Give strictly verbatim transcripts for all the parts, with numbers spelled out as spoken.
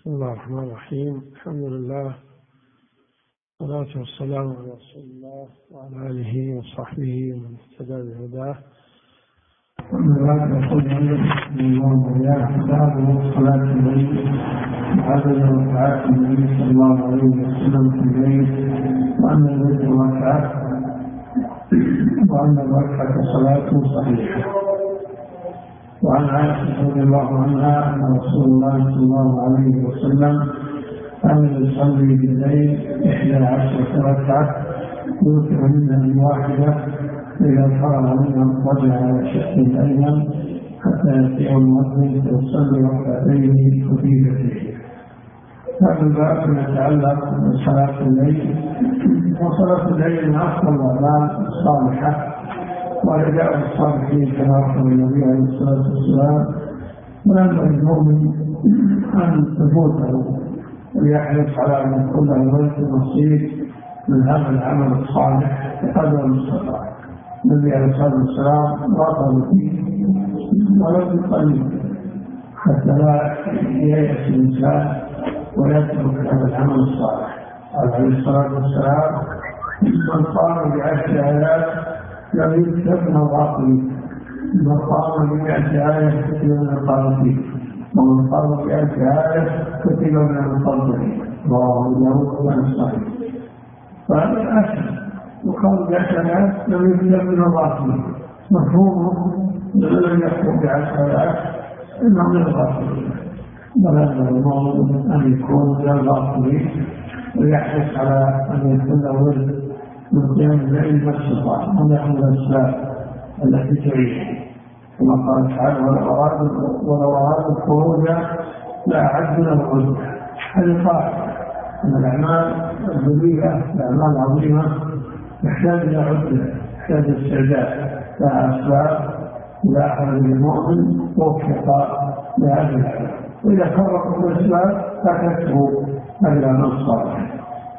بسم الله الرحمن الرحيم. الحمد لله والصلاة والسلام على رسول الله وعلى آله وصحبه ومن اهتدى بهداه. أما بعد فقل الله يا كتابه الصلاة الليل وعدد ركعات النبي صلى الله عليه وسلم في الليل، وأن الوتر ركعة وأن الركعة صلاة صحيحة. وعن عائشة رضي الله عنها أن رسول الله صلى الله عليه وسلم كان يصلي بالليل إحدى عشرة ركعة يوتر منها الواحدة، إذا فرغ منها رجع على شقه الأيمن حتى يأتيه المؤذن فيصلي ركعتين خفيفتين. هذا الباب يتعلق بصلاة الليل، وصلاة الليل من أفضل الأعمال الصالحة ورجاء الصالحين كما أخبر النبي عليه الصلاة والسلام. وينبغي المؤمن أن تفوته ويحرص على أن يكون له وقت نصيب من هذا العمل الصالح بقدر المستطاع. النبي عليه الصلاة والسلام رغب فيه ولو بقليل حتى لا ييأس الإنسان ويترك هذا العمل الصالح. قال عليه الصلاة والسلام: من قام بعشر آيات لم يكتب من الغافلين، من قام بمئة آية كتب من القانتين، ومن قام بألف آية كتب من المصدقين. رواه أبو داود وابن صحيح. فهذا الأشهر وقال بعشر آيات لم يكتب من الغافلين، مفهومه لم يحكم بعشر آيات إنه من الغافلين، بل هذا الموضوع أن يكون من الغافلين ويحرص على أن يكون له ولد من قيام الليل ما استطاع، هذا من الأسباب التي تعيش. كما قال تعالى: ولو أرادوا الخروج لأعدوا له عدة. هذه قاعدة أن الأعمال الجليلة الأعمال العظيمة تحتاج إلى عدة، تحتاج استعداد، لها أسباب لا أحد للمؤمن وفق لهذا العمل، وإذا فرقوا الأسباب فكتبوا هذا العمل الصالح.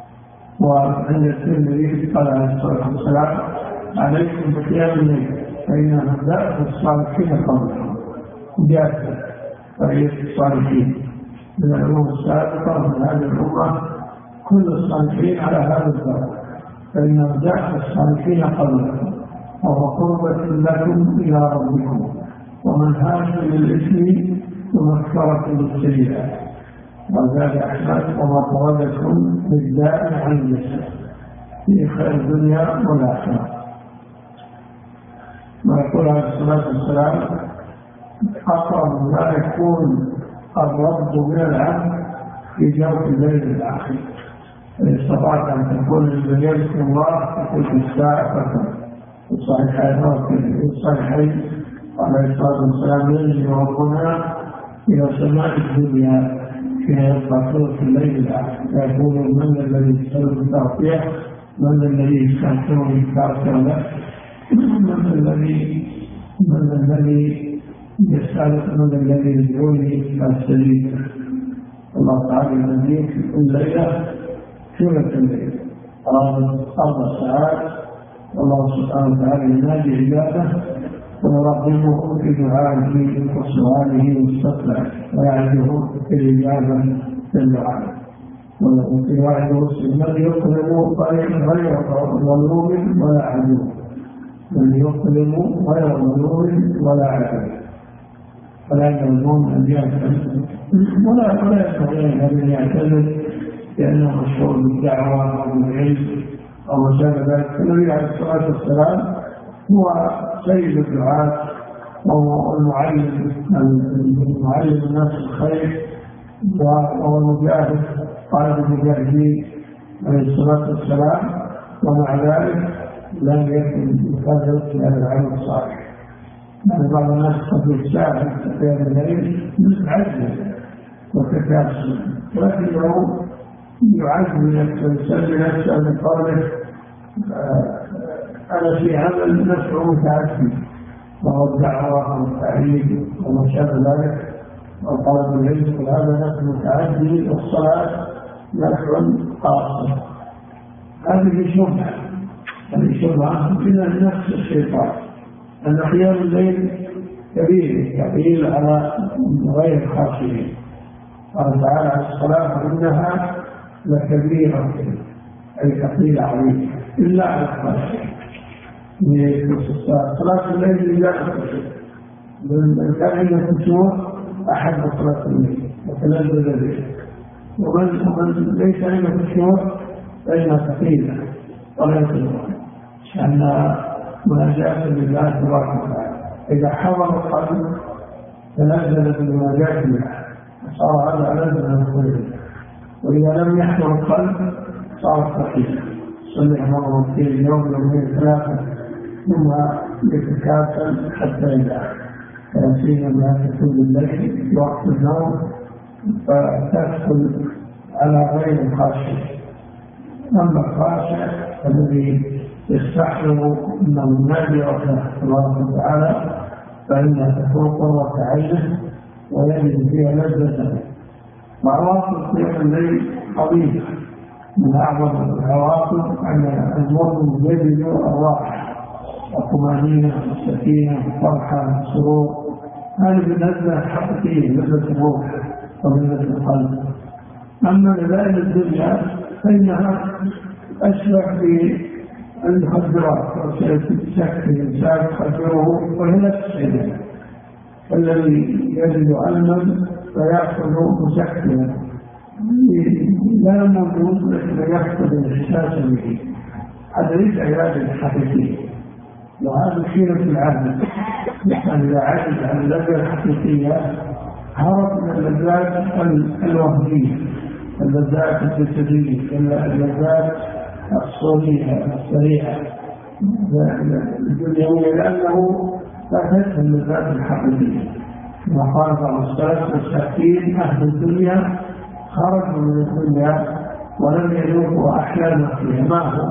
وعند الترمذي قال عليه الصلاة والسلام: عليكم بقيام الليل فإنها دأب الصالحين قبلكم. جاءت فريق الصالحين من الأمم السابقة من هذه الأمة كل الصالحين على هذا الباب، فإنها دأب الصالحين قبلكم وهو قربة لكم إلى ربكم ومنهاج للإثم ومغفرة للسيئات. وزاد أحمد: ومطردكم بالداء عن الجسد في خير الدنيا والآخرة. ما يقول عليه الصلاة والسلام: أقرب ما يكون الرب من العبد في جوف الليل الآخر. إن استطعت أن تكون من يذكر الله في تلك الساعة الصحيحين والصحيحين عليه الصلاة والسلام: ينزل ربنا إلى سماء الدنيا فيها يبقى في الليل الآخر، يقول: من الذي يسأل التغطية؟ من الذي يستغفر بالكافر له؟ من الذي من الذي يسأل؟ من الذي يدعوني فاستجيب؟ الله تعالى يناديك في كل ليلة ثلث الليل أربع ساعات، والله سبحانه وتعالى ينادي عباده ويرغبهم في دعائه وسؤاله واستطلاعه ويعده في الإجابة للدعاء. وفي واحد مسلم: من يقلم غير ظلوم ولا عدو، من يقلم غير ظلوم ولا عدو، ولا يظلمون أن يعتزل ولا ولا يستطيع أن يعتزل لأنه مشهور بالدعوة أو بالعلم أو ما شابه ذلك. النبي عليه الصلاة والسلام هو سيد الدعاة والمعلم المعلم الناس الخير، وهو المجاهد قائد المجاهدين عليه الصلاة والسلام. ومع ذلك لم يكن يفرط في هذا العمل الصالح. يعني بعض الناس قد يتساهل في هذا الليل عجز وتكاسل، ولكنه يعز ويسلم نفسه من قوله: أنا في عمل نفع متعدي، وهو الدعوة والتعليم وما شابه ذلك وطلب العلم، وهذا نفع متعدي، والصلاة نفع قاصر. هذه شبهة، هذه شبهة من نفس الشيطان، أن قيام الليل كبير كبير على غير الخاشعين، قال تعالى عن الصلاة فإنها لكبيرة أي ثقيلة عليك إلا على الخاشعين. صلاة الليل لا تخشع، من كان عنده خشوع أحب صلاة الليل وتلذذ به، ومن ليس عنده خشوع فإنها ثقيلة ولا يطيقها، لأن مناجاة لله تبارك وتعالى إذا حضر القلب تنزل بالمناجاة لله صار هذا ألذ من الخير، وإذا لم يحضر القلب صار ثقيلا. صلح مرة في اليوم يومين ثلاثة ثم يتكاسل حتى إذا يأتينا ما تكون الليل في وقت النوم فتدخل على غير الخاشع. أما الخاشع الذي يستحضر أنه ينادي ربه تبارك وتعالى فإنها تكون قرة عينه ويجد فيها لذة. وعواقب قيام الليل عظيمة، من أعظم العواقب أن المؤمن يجد الراحة والطمأنينة والسكينة والفرحة والسرور. هذه لذة حقيقية، لذة الروح ولذة القلب. أما لذائذ الدنيا فإنها أشبه بالمخدرات، وسيتشكل الإنسان يخدره وهي لا تسعده. الذي يجد ألما فيأخذ مسكنا لا موجود لكن يفقد الإحساس به، هذا ليس علاج حقيقي. وهذا خيرة العبد، نحن إذا عجز عن اللذة الحقيقية هرب من اللذات الوهمية، اللذات الجسدية، اللذات الصورية السريعة الدنيوية، لأنه لا تنسى اللذات الحقيقية. كما قال بعض السلف والساكين أهل الدنيا خرجوا من الدنيا ولم يذوقوا أحلاما فيها. ما هو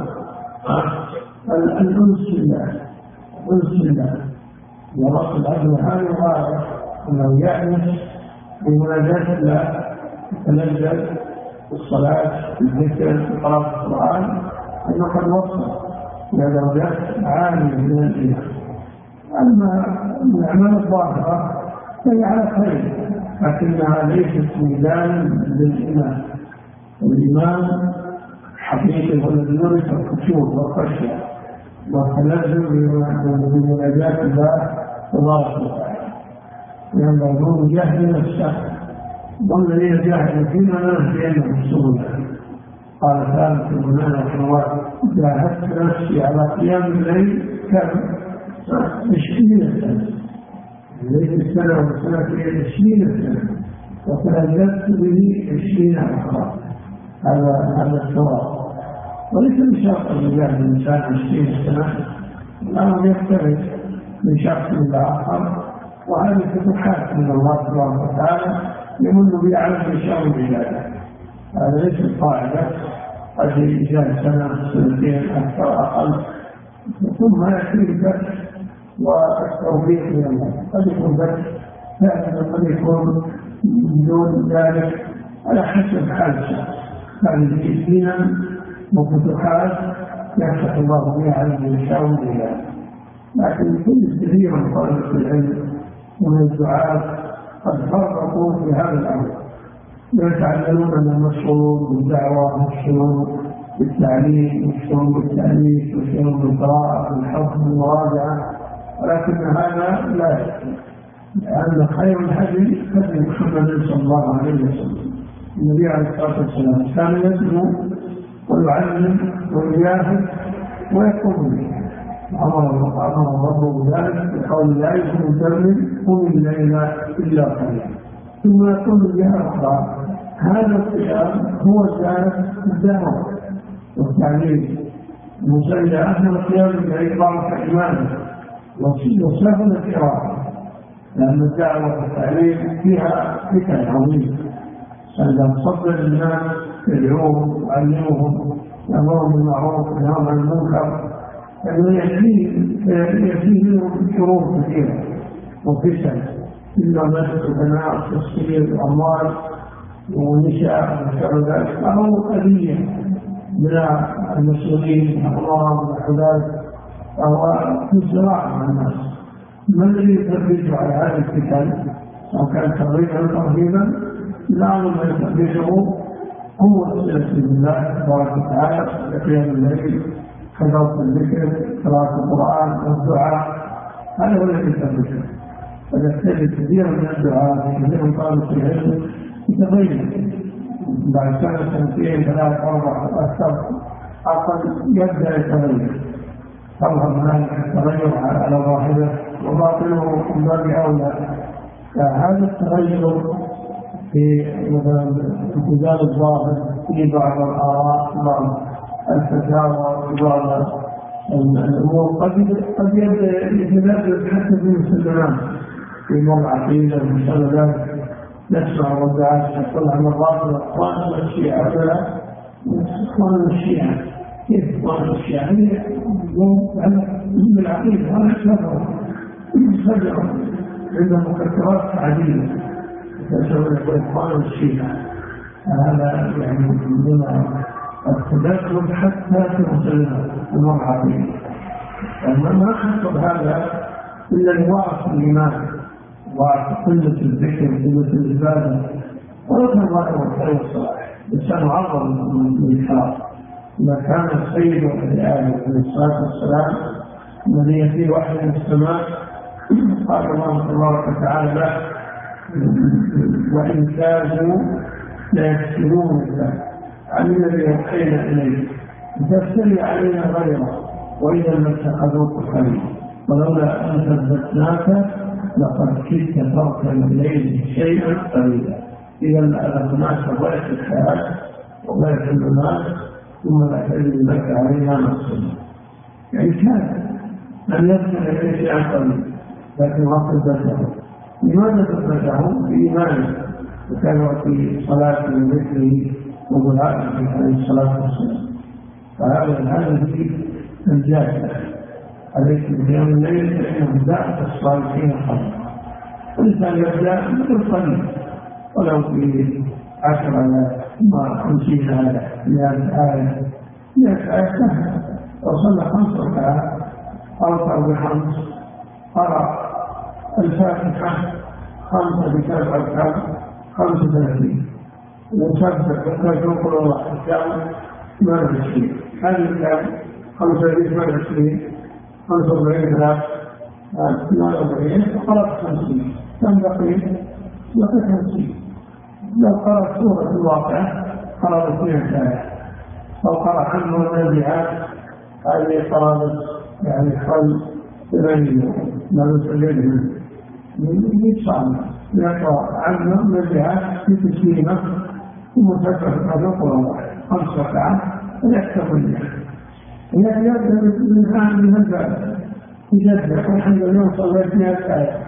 الأنس بالله، أنس بالله ورب العبد هذا غاية أنه يأنس بمناجاة الله، يتلذذ بالصلاة بالذكر بقراءة القرآن، أنه قد وصل إلى درجات عالية من الإيمان. أما الأعمال الظاهرة فهي على خير لكنها ليست ميزانا للإيمان. الإيمان حقيقي هو الذي يورث الخشوع والخشية والتلذذ بمناجاة الله تبارك وتعالى، لأنه يجاهد نفسه، والذين جاهدوا فينا لنهدينهم سبلنا. قال تعالى في القرآن الكريم: جاهدت نفسي على قيام الليل كم عشرين سنة، الليل سنة وسنة عشرين سنة، وتلذذت به عشرين أخرى. هذا هذا الثواب، وليس بشرط أن يجاهد الإنسان عشرين سنة، لأنه يختلف من شخص إلى آخر، وهذه فتوحات من الله سبحانه وتعالى يمن بها على الإنسان العبادة. هذا ليس القاعدة، قد يجاهد سنة سنتين أكثر أقل ثم يأتي الفتح والتوفيق من الله. قد يكون فتح ثالث، قد يكون بدون ذلك على حسب حال الشخص. هذه دينا وفتوحات يفتح الله بها على الإنسان العبادة. لكن كل كثير من طلبة العلم ومن الدعاة قد فرقوا في هذا الأمر، يتعلمون من المشهور بالدعوة والشهور بالتعليم والشهور بالتأليف والشهور بالقراءة والحفظ والمراجعة، ولكن هذا لا يكفي، لأن خير الهدي هدي محمد صلى الله عليه وسلم. النبي عليه الصلاة والسلام كان يدعو ويعلم ويجاهد ويقوم به. أمر الله بذلك بقول: لا يكون الدم قم الليل إلا قليلا. ثم يقول بها أخرى: هذا القيام هو الزاد الدعوة والتعليم المسلم أهل القيام بإقامة إيمانه وسهل القراءة، لأن الدعوة والتعليم فيها فتن عظيمة. فإذا تصدر الناس يدعوهم ويعلمهم يأمرهم بالمعروف وينهون عن المنكر، فإنه يأتيه منهم شرور كثيرة وفتن، إلا مسك البناء والتصوير والأموال والنساء وشعر ذلك، أو أذية من المسؤولين الأمراء والحداد، فهو في الزراعة مع الناس. ما الذي يتربيه على هذه الفتن؟ سواء كان ترغيبا أو ترهيبا الأمر ما يستخدمه هو الصلة بالله تبارك وتعالى، قيام الليل، كثرة الذكر، قراءة القرآن والدعاء، هذا هو الذي يستخدمه. فتجد كثيرا من الدعاء الذين قالوا في العلم يتغير بعد سنة سنتين ثلاث أربع أكثر أقل يبدأ يتغير، تظهر هناك التغير على ظاهره وباطنه من باب أولى. فهذا التغير في مثلا امتداد الظاهر في بعض الآراء في بعض الفتاوى في بعض الأمور قد قد يبدأ يتبادل حتى في المسلمات في موضع عقيدة ومثل ذلك. نسمع والدعاء تقول عن مرات الإخوان والشيعة ولا إخوان الشيعة كيف إخوان الشيعة؟ يوم من العقيدة هذا شبه يسجع عندهم مكترات عديدة يسمون إخوان الشيعة. هذا يعني من التدخل حتى في المسلمات في موضع عقيدة. ما حصل هذا إلا لواقع الإيمان وقلة الذكر وقلة العبادة ولكن ظاهر الخير والصلاح. الإنسان عظم من الإخلاص. إذا كان السيد والآل عليه الصلاة والسلام الذي يأتي وحي من السماء قال الله تبارك وتعالى له وإن كانوا لا يكسرون الله عن الذي أوحينا إليه تفتري علينا غيره وإذا ما اتخذوك خليلا ولولا أن ثبتناك لقد كدت تركن الليل شيئا قليلا. إذا لأذقناك ضعف الحياة وضعف المال ثم لا تجد لك عليها نصيبا. يعني كان أن يدخل إليه شيئا قليلا لكن ما ثبته. لماذا ثبته؟ بإيمانه وكان في صلاة من ذكره وبهائه عليه الصلاة والسلام. فهذا هذه الجاهلة عليك بقيام الليل فإنه داء الصالحين خيرا. الإنسان يبدأ بالقليل ولو في عشر آلاف ما خمسين آلاف مئة آية مئة آية سهلة. وصلى خمس ركعات أربع بخمس قرأ الفاتحة خمسة بسبع ركعات خمسة وثلاثين وسبح وتذكر الله الكامل ثمان وعشرين. هذه الكامل خمسة وثلاثين ثمان وعشرين خمسة وأربعين ثلاث ثمان وأربعين وقرأت خمسين كم بقي؟ بقي خمسين. لو قرأت سورة الواقع قرأت اثنين آية أو قرأ عنه النازعات هذه قرأت يعني حول ثمانين ما نسألين من صعب يقرأ عنه النازعات في تسليمة ثم تفتح القرآن خمس ركعات ويكتب منها. يعني يبدأ من عام من الباب يجدد والحمد لله صليت مئة آية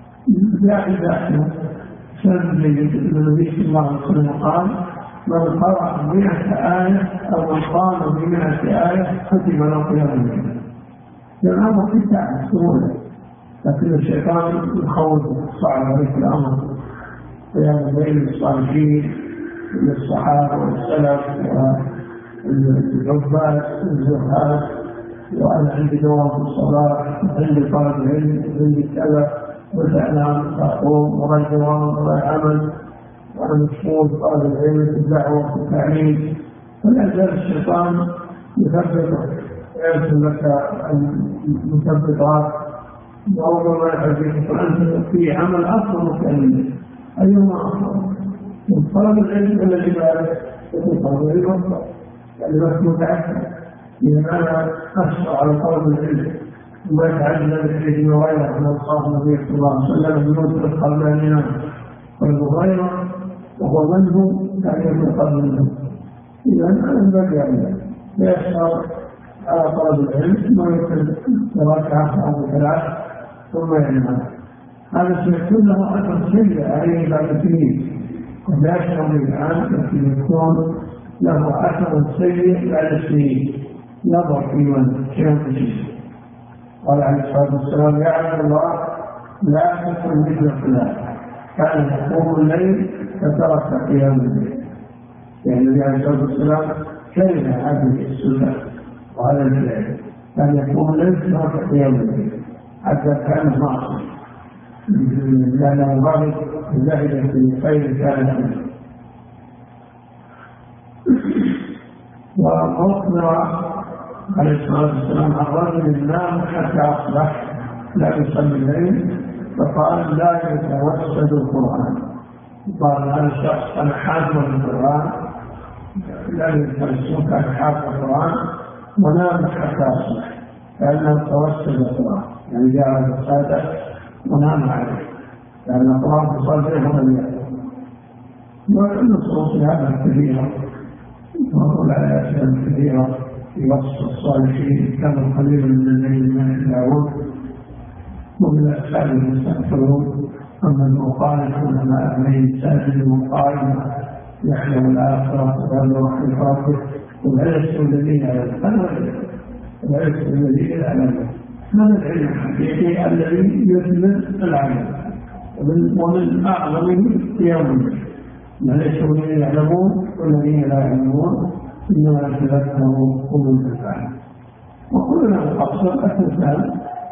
داخل داخل سلم جيد. النبي صلى الله عليه وسلم قال من قرأ مئة آية أو من قام بمئة آية كتب له قيام الليل. الأمر في ساعة سهولة لكن الشيطان يخوف صعب عليك الأمر. قيام الليل للصالحين للصحابة والسلف والعباد والزهاد وأنا عندي دوام في الصلاة عندي طالب العلم عندي كذا وتعلم تقوم وغير دوام وغير عمل وأنا مشغول طالب العلم في الدعوة والتعليم. ولا زال الشيطان يثبت يرسل لك المثبطات وهو ما يحبك فأنت في عمل أفضل مكمل. أيهما أفضل؟ من طلب العلم إلى العبادة وطلب العلم يعني بس متعثر. إذا أنا أشرع على طلب العلم وما يتعلم بالعلم وغيره من أصحاب النبي صلى الله عليه وسلم بنوت القلب أن ينام والغيره وهو منه لا يكون قبل منه. إذا أنا أنبغي عليه يشرع على طلب العلم ثم يكتب ركعة أو ثلاث ثم ينام. هذا سيكون له أثر سيء عليه بعد سنين قد لا يشعر الآن لكن يكون له أثر سيء بعد سنين نظر في من كان تشيء. قال عليه الصلاة والسلام يعلم الله لا تكن مثل فلان كان يقوم الليل فترك قيام الليل. يعني النبي عليه الصلاة والسلام كره هذه السنة وهذا الفعل كان يقوم الليل فترك قيام الليل حتى كان معصية لأنه ضابط زهد في خير كان وأخبر عليه الصلاة والسلام عن رجل نام حتى أصبح لا يصلي الليل، فقال لا يتوسد القرآن. قال هذا الشخص أنا حافظ القرآن، لا يتوسد، كان حافظ القرآن ونام حتى أصبح، لأنه توسد القرآن، يعني جاء السادة ونام عليه، لأن القرآن تصلي هو اليوم. والنصوص في هذا كثيرة، والآيات الكثيرة في وصف الصالحين كانوا قليلا من الليل ما يدعون، ومن الأسباب المستغفرون، أما المقالحون مع أهلين ساجد قائما يحلم الآخرة ويروح في ربه، والعلم الذين يعلمون والعلم الذين يعلمون. هذا العلم الحقيقي الذي يثمر العمل، ومن أعظمه يوم ليس الذين يعلمون والذين لا يعلمون، إنما يتذكروا أولو الألباب. وكلنا مقصر الإنسان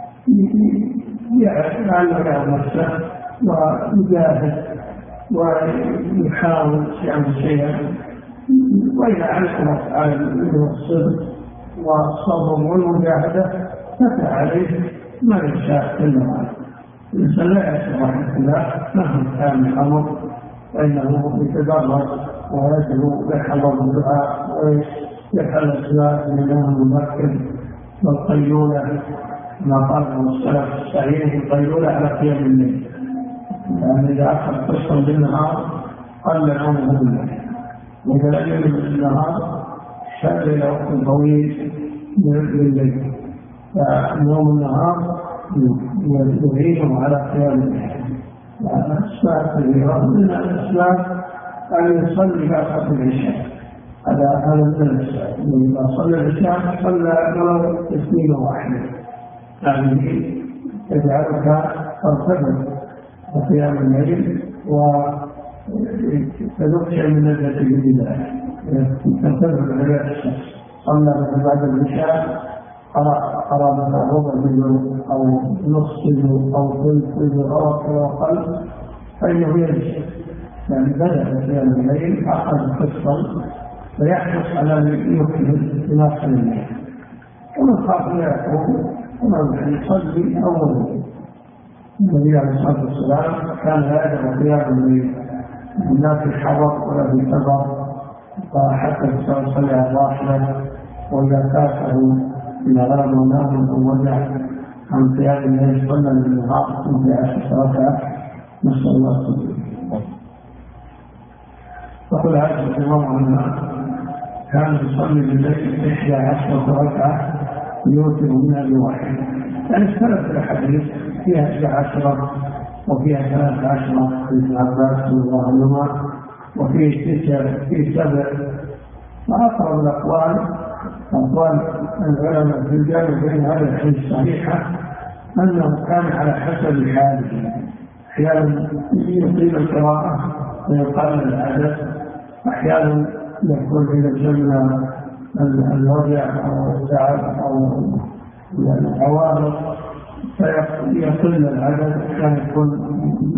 يعلم نفسه ويجاهد ويحاول يعمل شيئا، وإذا علم على الصدق والصبر والمجاهدة فتح عليه ما يشاء إلا هذا. الإنسان لا يشاء رحمة الله مهما كان الأمر، فإنه يتدرج ويدعو ويحضر الدعاء ويفعل الصلاة من اليوم المبكر والقيلولة، ما قاله السلف الصحيح القيلولة على قيام الليل، لأن إذا أخذ قسطا بالنهار قل نومه بالليل، وإذا لم ينم بالنهار شغل إلى وقت طويل بالليل، فنوم النهار يعينه على قيام الليل. أسباب كثيرة، من الأسباب أن يصلي بعد صلاة العشاء، هذا هذا من الأسباب. إذا صلى العشاء صلى ولو تسليمة واحدة، يعني يجعلك ترتبط بقيام الليل وتذوق شيء من لذة البداية، ترتبط بعبادة الشخص. صلى بعد العشاء قرأ من ربع جزء أو نصف جزء أو ثلث جزء أو أقل، فإنه يجب يعني بدأ قيام الليل أخذ قسطا فيحرص على أن يكمل بناقل الليل، ومن خاف لا يقوم ومن يصلي أولا. النبي عليه الصلاة والسلام كان لا يدعو قيام الليل لا في الحضر ولا في السفر، فحتى يصلي على الراحلة وإذا كافه من غرب ونام أو وجع عن قيام الليل صلى بالنهار في عشر ركعات، نسأل الله التوفيق. وقل عائشة رضي الله عنها كان يصلي بالليل إحدى عشرة ركعة يوتر منها بواحد، يعني ثلاث الحديث فيها إحدى عشرة وفيها ثلاث عشرة في ابن عباس رضي الله عنهما، وفيه تسع في سبع. وأقرب الأقوال أقوال العلماء في الجامع بين هذا الحديث الصحيحة أنه كان على حسب حاله، أحيانا يطيل القراءة ويقلل العدد، أحيانا يكون إذا جمع الوجع أو التعب أو العوارض فيقل العدد، كان يكون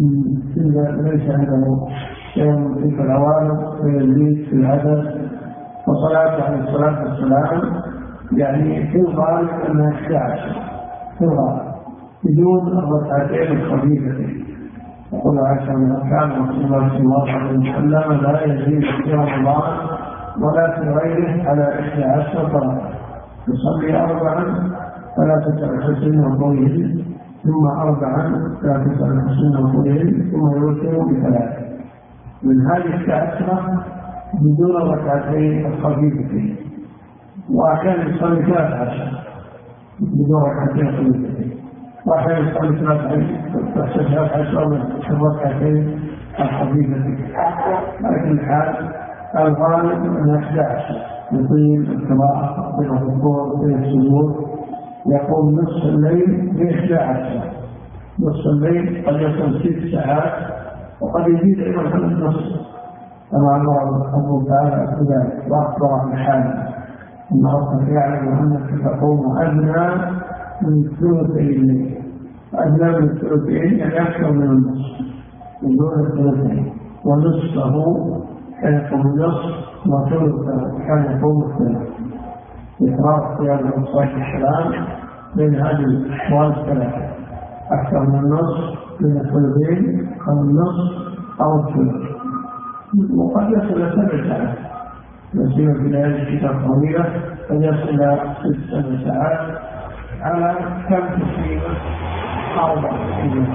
ليس عنده شيء من تلك العوارض فيزيد في العدد. وصلاة عليه الصلاة والسلام يعني في الغالب أنها إحدى عشر في الغالب بدون الركعتين الخفيفتين. يقول عائشة من كان رسول الله صلى الله عليه وسلم لا يزيد في رمضان ولا في غيره على إحدى عشر ركعة، يصلي أربعا فلا تسع حسن وطويل، ثم أربعا فلا تسع حسن وطويل، ثم يوتر بثلاث. من هذه التعشرة بدون ركعتين الخفيفتين، وأحيانا يصلي ثلاث عشر بدون ركعتين خفيفتين، وأحيانا يصلي ثلاث عشر من الركعتين الخفيفتين. لكن الحال الغالب أن إحدى عشر يطيل القراءة بين الركوع وبين السجود، يقوم نصف الليل بإحدى عشر، نصف الليل قد يكون ست ساعات وقد يزيد أيضا عن النصف، كما أمر الله تعالى بذلك وأخبر عن حاله أن ربك يعلم أنك تقوم أدنى من ثلثي الليل، أدنى من الثلثين يعني أكثر من النصف، من دون الثلثين، ونصفه كان يقوم النصف وثلث كان يقوم الثلث. إفراط في هذا الصلاة الحلال بين هذه الأحوال الثلاثة، أكثر من النصف من الثلثين أو النصف أو الثلث، وقد يصل إلى سبع ساعات، يصير في ليالي الشتاء طويلة قد يصل إلى ست سبع ساعات على كم تقريبا أربع سنوات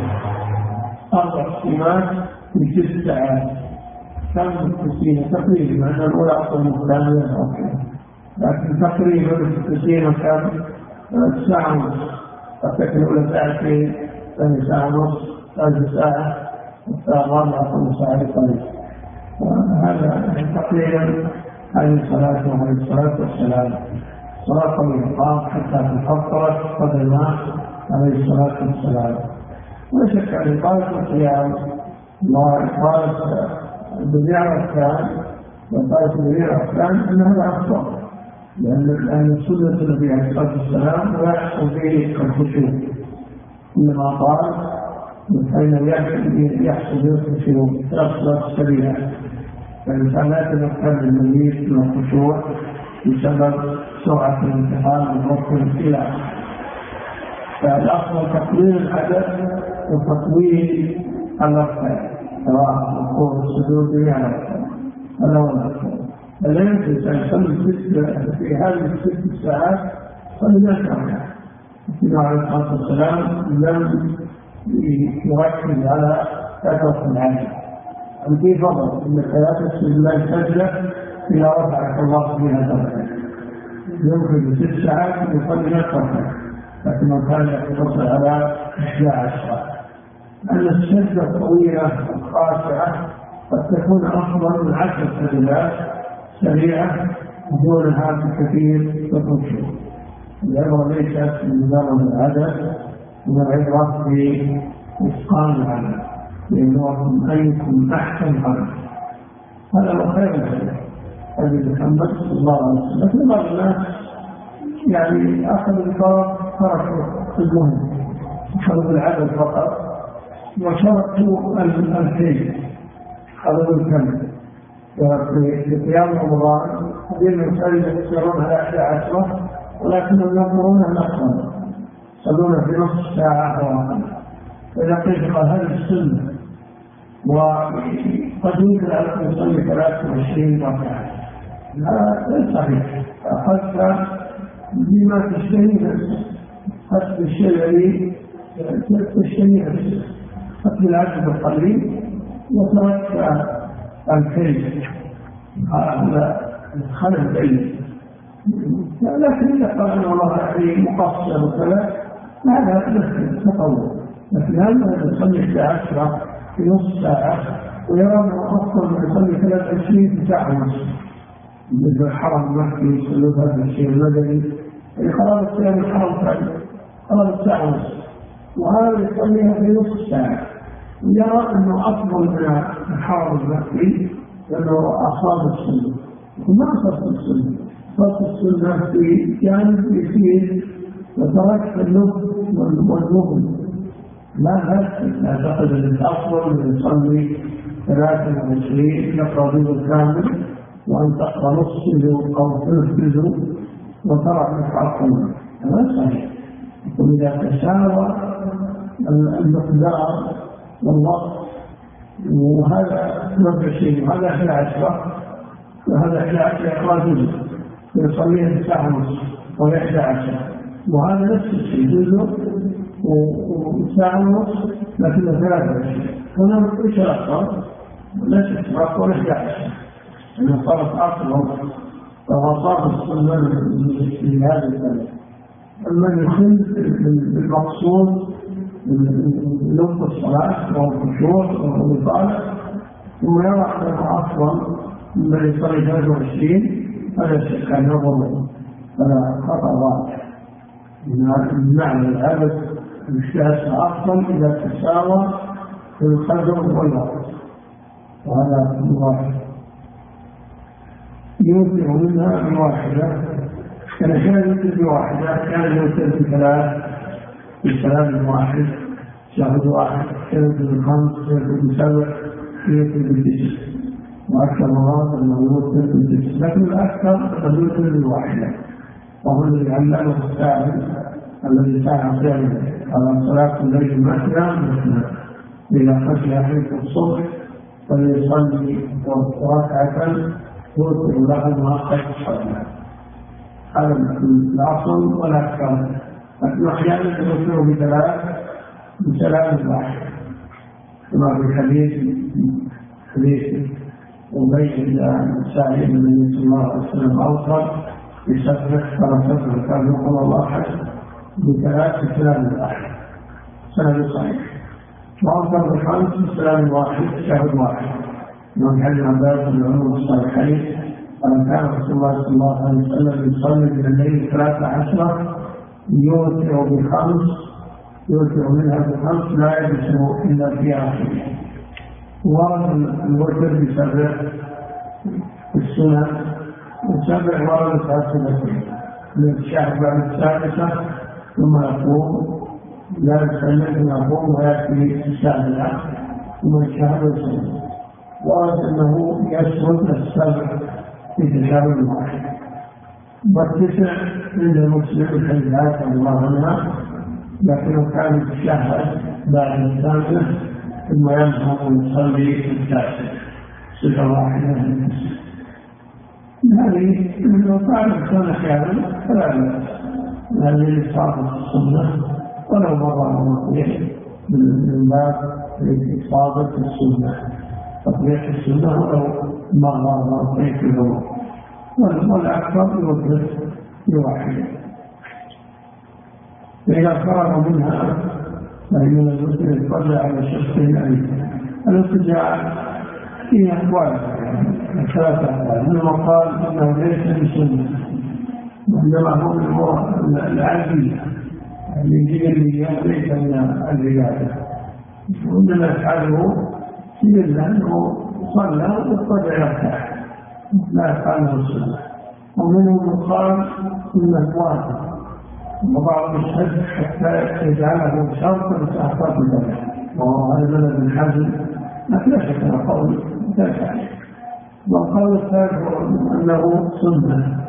أربع سنوات في ست ساعات كم تقريبا تقريبا لأن الأولى أصلا مختلفة أوكي، لكن تقريبا التسعين كان ساعة ونصف، تكون الأولى ساعتين، ثاني ساعة ونصف، ثالث ساعة، الساعة الرابعة خمس ساعات قليل. هذا تقريبا هذه الصلاة وعليه الصلاة والسلام صلاة طويلة حتى تفطرت قبل الماء عليه الصلاة والسلام. ولا شك أن إقامة الصيام وإقامة البديع والأركان وإقامة البديع والأركان أن هذا أفضل، لأن السنة النبي عليه الصلاة والسلام لا يحصل فيه الخشوع، إنما قال فإن يحصل فيه الخشوع تصل سبيلا، فالإنسان لا يتمكن المزيد من الخشوع بسبب سرعة الانتقال من وقت إلى آخر. فالأفضل تقليل الحدث وتطويل الأركان سواء الركوع والسجود على الأركان، هذا هو الأفضل. فلا يمكن أن يصلي في هذه الست ساعات فلذلك أركان. النبي عليه الصلاة والسلام لم يركز على كثرة العدد، في فضل ان ثلاثه سجدات سجده الى رفعك الله بها درجه، يمكن ست ساعات يصلي نصف ركعه، لكنه كان يقتصر على احدى عشره. ان السجده الطويله الخاشعه قد تكون افضل من عشر سجدات سريعه دون هذا كثير تطويل. العبره ليست بمجرد العدد، من العبره باتقان العمل، لأنهم أيكم أحسن عمل. هذا هو خير الهدى الذي محمد صلى الله عليه وسلم. لكن بعض الناس يعني أخذوا الفرق تركوا المهم، أخذوا العدد فقط وشرطوا الحين، أخذوا الكم. في قيام رمضان هذه المسألة يسيرون على أحد عشرة ولكنهم ينظرون الأقل، يصلون في نصف ساعة أو أقل. فإذا قيل قال هذه السنة وقد يمكن أن يصلي ثلاثة وعشرين ركعة، لا ليس صحيح. حتى بما تشتهي نفسك، حتى الشيء الذي تشتهي نفسك، حتى العدد القليل وترك الكيف هذا الخلل بعيد. لكن إذا قال أن الله عليه مقصر وكذا هذا نفسه تطور، لكن هذا يصلي في عشرة في نصف ساعة ويرى أنه أفضل من يصلي ثلاث وعشرين في ساعة ونصف. مثل الحرم المكي يصلوا هذا الشيء المدني، خلاص الصيام الحرم فعلا خلاص ساعة ونصف، وهذا يصليها في نصف ساعة، يرى أنه أفضل من الحرم المكي لأنه أصاب السنة. وما أصاب السنة، أصاب السنة في جانب يسير وترك اللب والمغل. لا لا أعتقد أن الأفضل من يصلي ثلاثة وعشرين يقرأ جزء كامل وأن تقرأ نصف جزء أو ثلث جزء وترى نفع القلب، هذا صحيح. وإذا تساوى المقدار والوقت وهذا نفع شيء وهذا أحد عشرة وهذا أحد عشرة يقرأ جزء يصليها في ساعة ونصف وإحدى عشرة، وهذا نفس الشيء جزء وساعة ونصف لكن ثلاثة وعشرين. هنا إيش الأفضل؟ لا تسبق ولا إحدى إذا صارت أفضل فهو صار السنة في هذا الثلاث. أما يخل بالمقصود لفظ الصلاة والخشوع والإطالة ثم يرى أنه أفضل من يصلي ثلاثة وعشرين، هذا شيء كان يضر، فلا خطأ واضح. بمعنى العبث المشتهى أفضل إذا تساوى في القدر والوقت، وهذا واحد يوتر منها بواحدة. كان كان يوتر بواحدة، كان يوتر بثلاث بسلام واحد، شهد واحد، كان يوتر بخمس، كان يوتر بسبع، يوتر بالتسع، وأكثر مرات أنه يوتر بالجسم، لكن الأكثر قد يوتر بالواحدة، وهو الذي علمه السائل الذي كان فعله على صلاة الليل مثنى مثنى، إذا خشي أحدكم الصبح فليصلي ركعة يوتر له ما قد صلى. هذا الأصل والأكثر، لكن أحيانا يوتر بثلاث بسلام واحد، كما في حديث حديث أبي إلى سائل النبي صلى الله عليه وسلم أوصى بسبح فلا تسبح كان يقول الله أحد بثلاث سلام واحد سلام صحيح، وأفضل بخمس سلام واحد شهد واحد. من حديث عباس بن عمر الصالحين قال كان رسول الله صلى الله عليه وسلم يصلي من الليل ثلاث عشرة يوتر بخمس يوتر منها بخمس لا يجلس إلا في آخره. ورد الوتر بسبع السنة، وسبع ورد سنتين للشهر بعد السادسة، ثم يقوم لا يسلم ثم يقوم ويأتي السابعة ثم الشهر يسلم. ورد أنه يسرد السبع في تشهد واحد. والتسع عند المسلم الحديثات رضي الله عنها، لكنه كان يتشهد بعد الثامنة ثم ينهض ويصلي في التاسع صفة واحدة من التسع. هذه لو قال الإنسان أحيانا فلا بأس، هذه إصابة السنة ولو مرة مرتين من باب إصابة السنة، تطبيق السنة ولو مرة مرتين في اليوم، والأكثر يوجد بواحدة. فإذا فرغ منها فإن المسلم يتطلع على شخصين أيضا. الاتجاه فيه أقوال ثلاثة أقوال، منهم قال إنه ليس بسنة، وإنما هو من العادية الإنجيلية ليس من العبادة، وإنما يفعله إلا أنه صلى واتبع ركعة لا يفعله السنة. ومنهم قال إنه واجب، وبعض الشد حتى يجعله شرطا لتحقيق البدع، وهو هذا بلد الحزم لا شك أن قول تابع. والقول الثالث أنه سنة،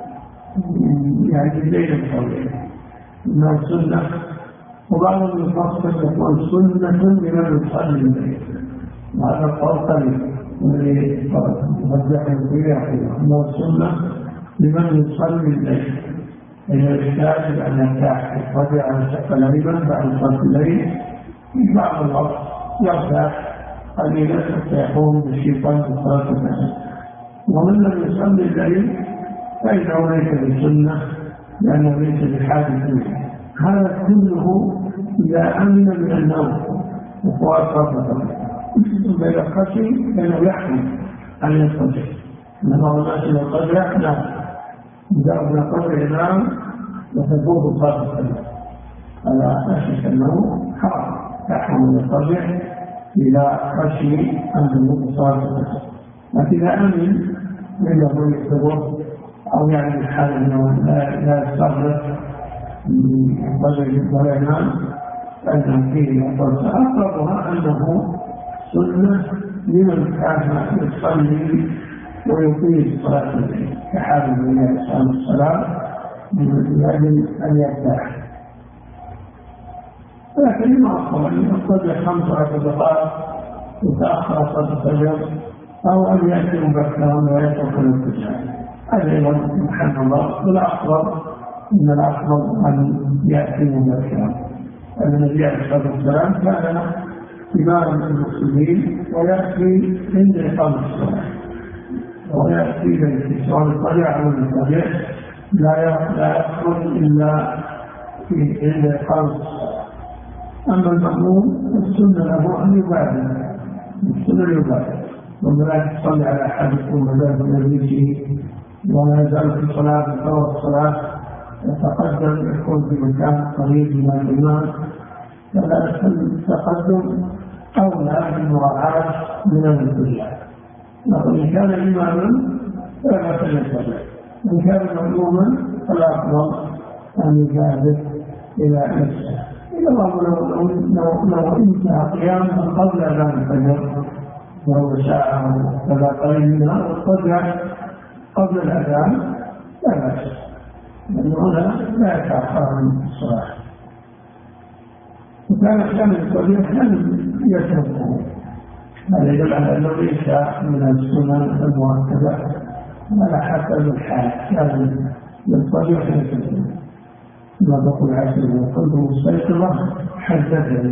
يعني الليل الطويل أنه سنة، وبعضهم يفصل يقول سنة لمن يصلي الليل، وهذا القول قليل والذي رجحه فيه أنه سنة لمن يصلي الليل، إذا يحتاج أن يرتاح يرجع عن سفل أيضا بعد صلاة الليل في بعض الوقت يرتاح قليلا حتى يقوم بالشيطان في صلاة الليل. ومن لم يصلي الليل فإنه ليس بسنة لأنه ليس بحاجة إليه. هذا كله إذا أمن من النوم وفوات فرض إذا خشي فإنه يحمل أن يصلي، أن بعض الناس لو قد يحمل مجرد من قدر الإمام وتفوت صلاة الصلاة، هذا أشك أنه حرام يحمل القدر إذا خشي أن تفوت صلاة الصلاة. لكن إذا أمن من يقول يحتضر أو يعني الحال أنه لا يستغرق من قدر الإمام فإنه فيه يقول سأقربها أنه سنة لمن كان يصلي ويطيل صلاة الليل كحال النبي عليه الصلاة والسلام من أجل أن يرتاح. لكن ما أفضل أن يصلي خمس دقائق وتأخر صلاة الفجر، أو أن يأتي مبكرا ويترك الاتجاه، هذا أيضا سبحان الله. والأفضل إن الأفضل أن يأتي مبكرا، لأن النبي عليه الصلاة والسلام كان إماما للمسلمين ويأتي عند إقامة الصلاة، ويأتي إليه سواء الطبيعة أو الطبيعة لا يخرج إلا في عند إقامة الصلاة. أما المأموم السنة له أن يبادر، السنة يبادر، ولا تصلي على أحدكم مذاهب نبيه ولا يزال في الصلاة بفرض الصلاة يتقدم يكون في مكان قريب من الإمام، فلا التقدم أولى بالمراعاة من الاتجاه. إن كان إماما فلا تنتبه، إن كان مأموما فالأفضل أن يجاهد إلى نفسه. إذا الله لو لو انتهى قيامه قبل أذان الفجر ولو ساعة فلا قليل منها والقدر قبل الأذان لا بأس، لأن هنا لا يتأخر عن الصلاة. وكان كان القدر كان يتركه، هذا يدل على أنه ليس من السنن المؤكدة ولا حتى بالحال، كان القدر يتركه. ما تقول عسل وقلت مستيقظة حدثني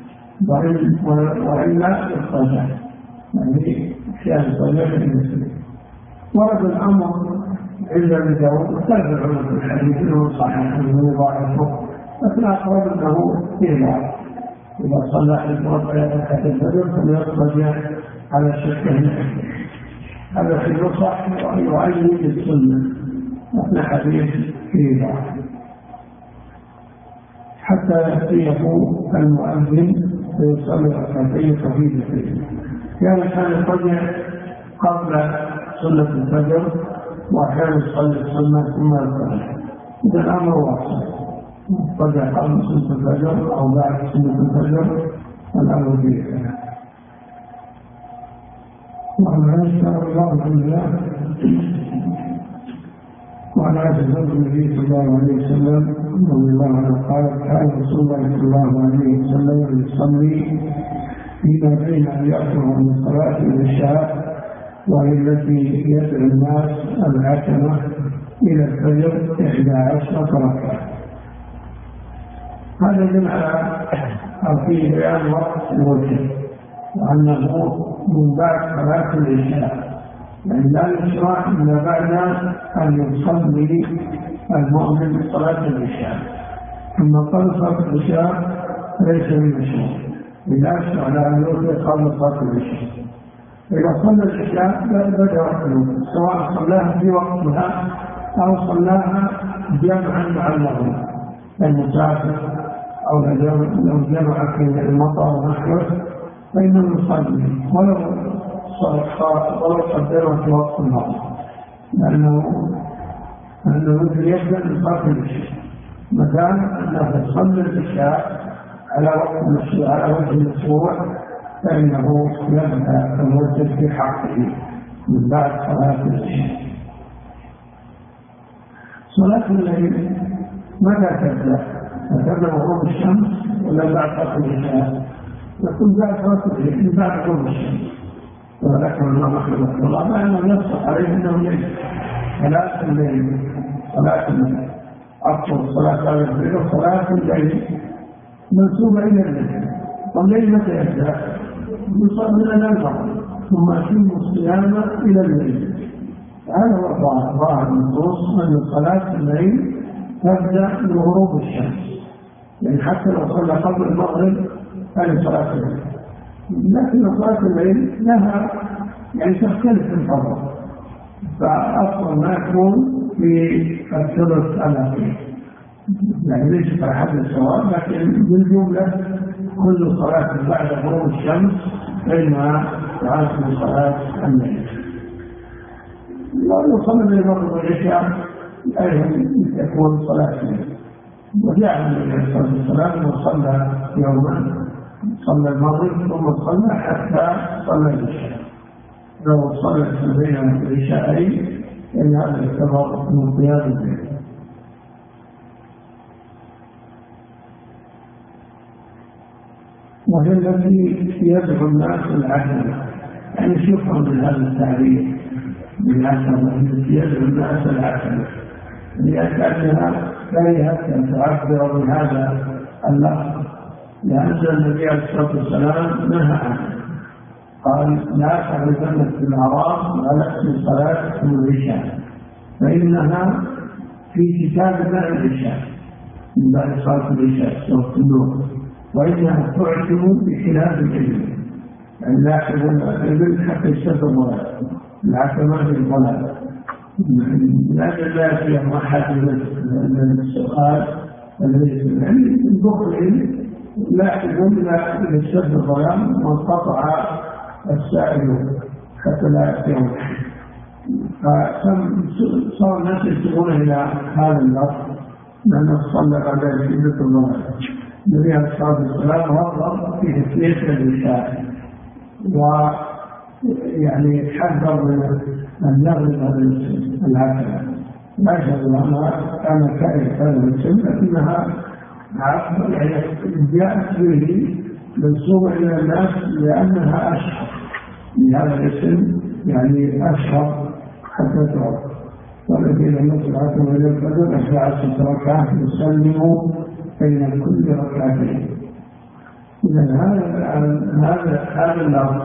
وإلا القدر، يعني كان القدر يتركه. ورد الأمر عند ابن داود اختلف العلماء في الحديث انه صحيح انه يضاعفه، لكن اقرب انه يضاعف. اذا صلى الفرض ركعه الفجر فليقضي على شكه، هذا في النصح يؤيد السنه، لكن حديث فيه ضعف حتى ياتيه المؤذن فيصلي ركعتين خفيفتين. كان كان الفجر قبل سنة الفجر وأحيانا يصلي السنة ثم الفجر، إذا الأمر واضح، قد قبل سنة الفجر أو بعد سنة الفجر الأمر به. وعن عائشة رضي الله عنها وعن عائشة النبي صلى الله عليه وسلم رضي الله عنه قال كان رسول الله صلى الله عليه وسلم يصلي فيما بين أن يأخذ من صلاة العشاء وهي التي يدعو الناس العتمة إلى الفجر إحدى عشرة ركعة. هذا يدل على في بيان وقت الوتر وأنه من بعد صلاة العشاء، يعني لا يشرع إلا بعد أن يصلي المؤمن صلاة العشاء، ثم قبل صلاة العشاء ليس من الشرع، لا يشرع على أن يوتر قبل صلاة العشاء. إذا صلى العشاء بدأ وقت الوتر، سواء صلاها في وقتها أو صلاها جمعا مع المغرب المسافر أو لو جمع في المطر ونحوه فإنه يصلي ولو ولو قدرها في وقت المغرب، لأنه الوتر يبدأ من صلاة العشاء، مثلا أنه تصلي العشاء على وقت على وجه الأسبوع فإنه يبدأ الوتر في حقه من بعد صلاة العشاء. صلاة الليل متى تبدأ؟ تبدأ غروب الشمس ولا بعد صلاة العشاء؟ يكون بعد صلاة العشاء بعد غروب الشمس، ولكن الله رحمه الله فإنه يصح عليه أنه ليس صلاة الليل صلاة الليل أفضل صلاة الليل وصلاة الليل منسوبة إلى الليل، والليل متى يبدأ؟ يصلي من المغرب ثم يتم الصيام إلى الليل. هذا هو ظاهر النصوص أن صلاة الليل تبدأ من غروب الشمس، يعني حتى لو صلى قبل المغرب هذه صلاة الليل، لكن صلاة الليل لها يعني تختلف الفضل، فأفضل ما يكون في الثلث الأخير، يعني ليس على حد السواء، لكن بالجملة كل صلاة بعد غروب الشمس فإنها تعاد من صلاة الليل. لو صلى المغرب والعشاء أيضا تكون صلاة الليل، وجاء النبي صلى الله عليه وسلم وصلى يوما صلى المغرب ثم صلى حتى صلى العشاء. لو صلى بين العشاءين فإن هذا يعتبر من قيام الليل. وهي التي يدعو الناس العتمة، يعني شوفوا من هذا التعريف بالعتمة التي يدعو الناس العتمة، لأنها كرهت أن تعبر بهذا اللفظ، لأن النبي عليه الصلاة والسلام نهى عنه، قال لا تعرفن في الأعراف على اسم صلاة العشاء فإنها في كتاب الله العشاء من بعد صلاة العشاء سورة النور، وإنها تعتم بخلاف العلم، يعني لا يحبون العلم حتى يشتغل الضلال العتمات الضلال، لا لا فيها أحد من السؤال الذي يعني البخل لا يحبون إلا يشتغل الضلال وانقطع السائل حتى لا يأتيهم، فصار الناس يسيرون إلى هذا اللفظ لأنه صلى عليه في ذكر الله. النبي عليه الصلاة والسلام وضع في تسلية العشاء يعني يتحذر من اللغو هذا العشرة. العشرة لما كان كائن هذا الاسم لكنها يعني جاءت به منسوبة إلى الناس لأنها أشهر لهذا الاسم، يعني أشهر حتى تعرف. والذين يصلحون إلى الفجر أشبع عشرة ركعات يسلموا بين كل ركعتين. إذن هذا هذا اللفظ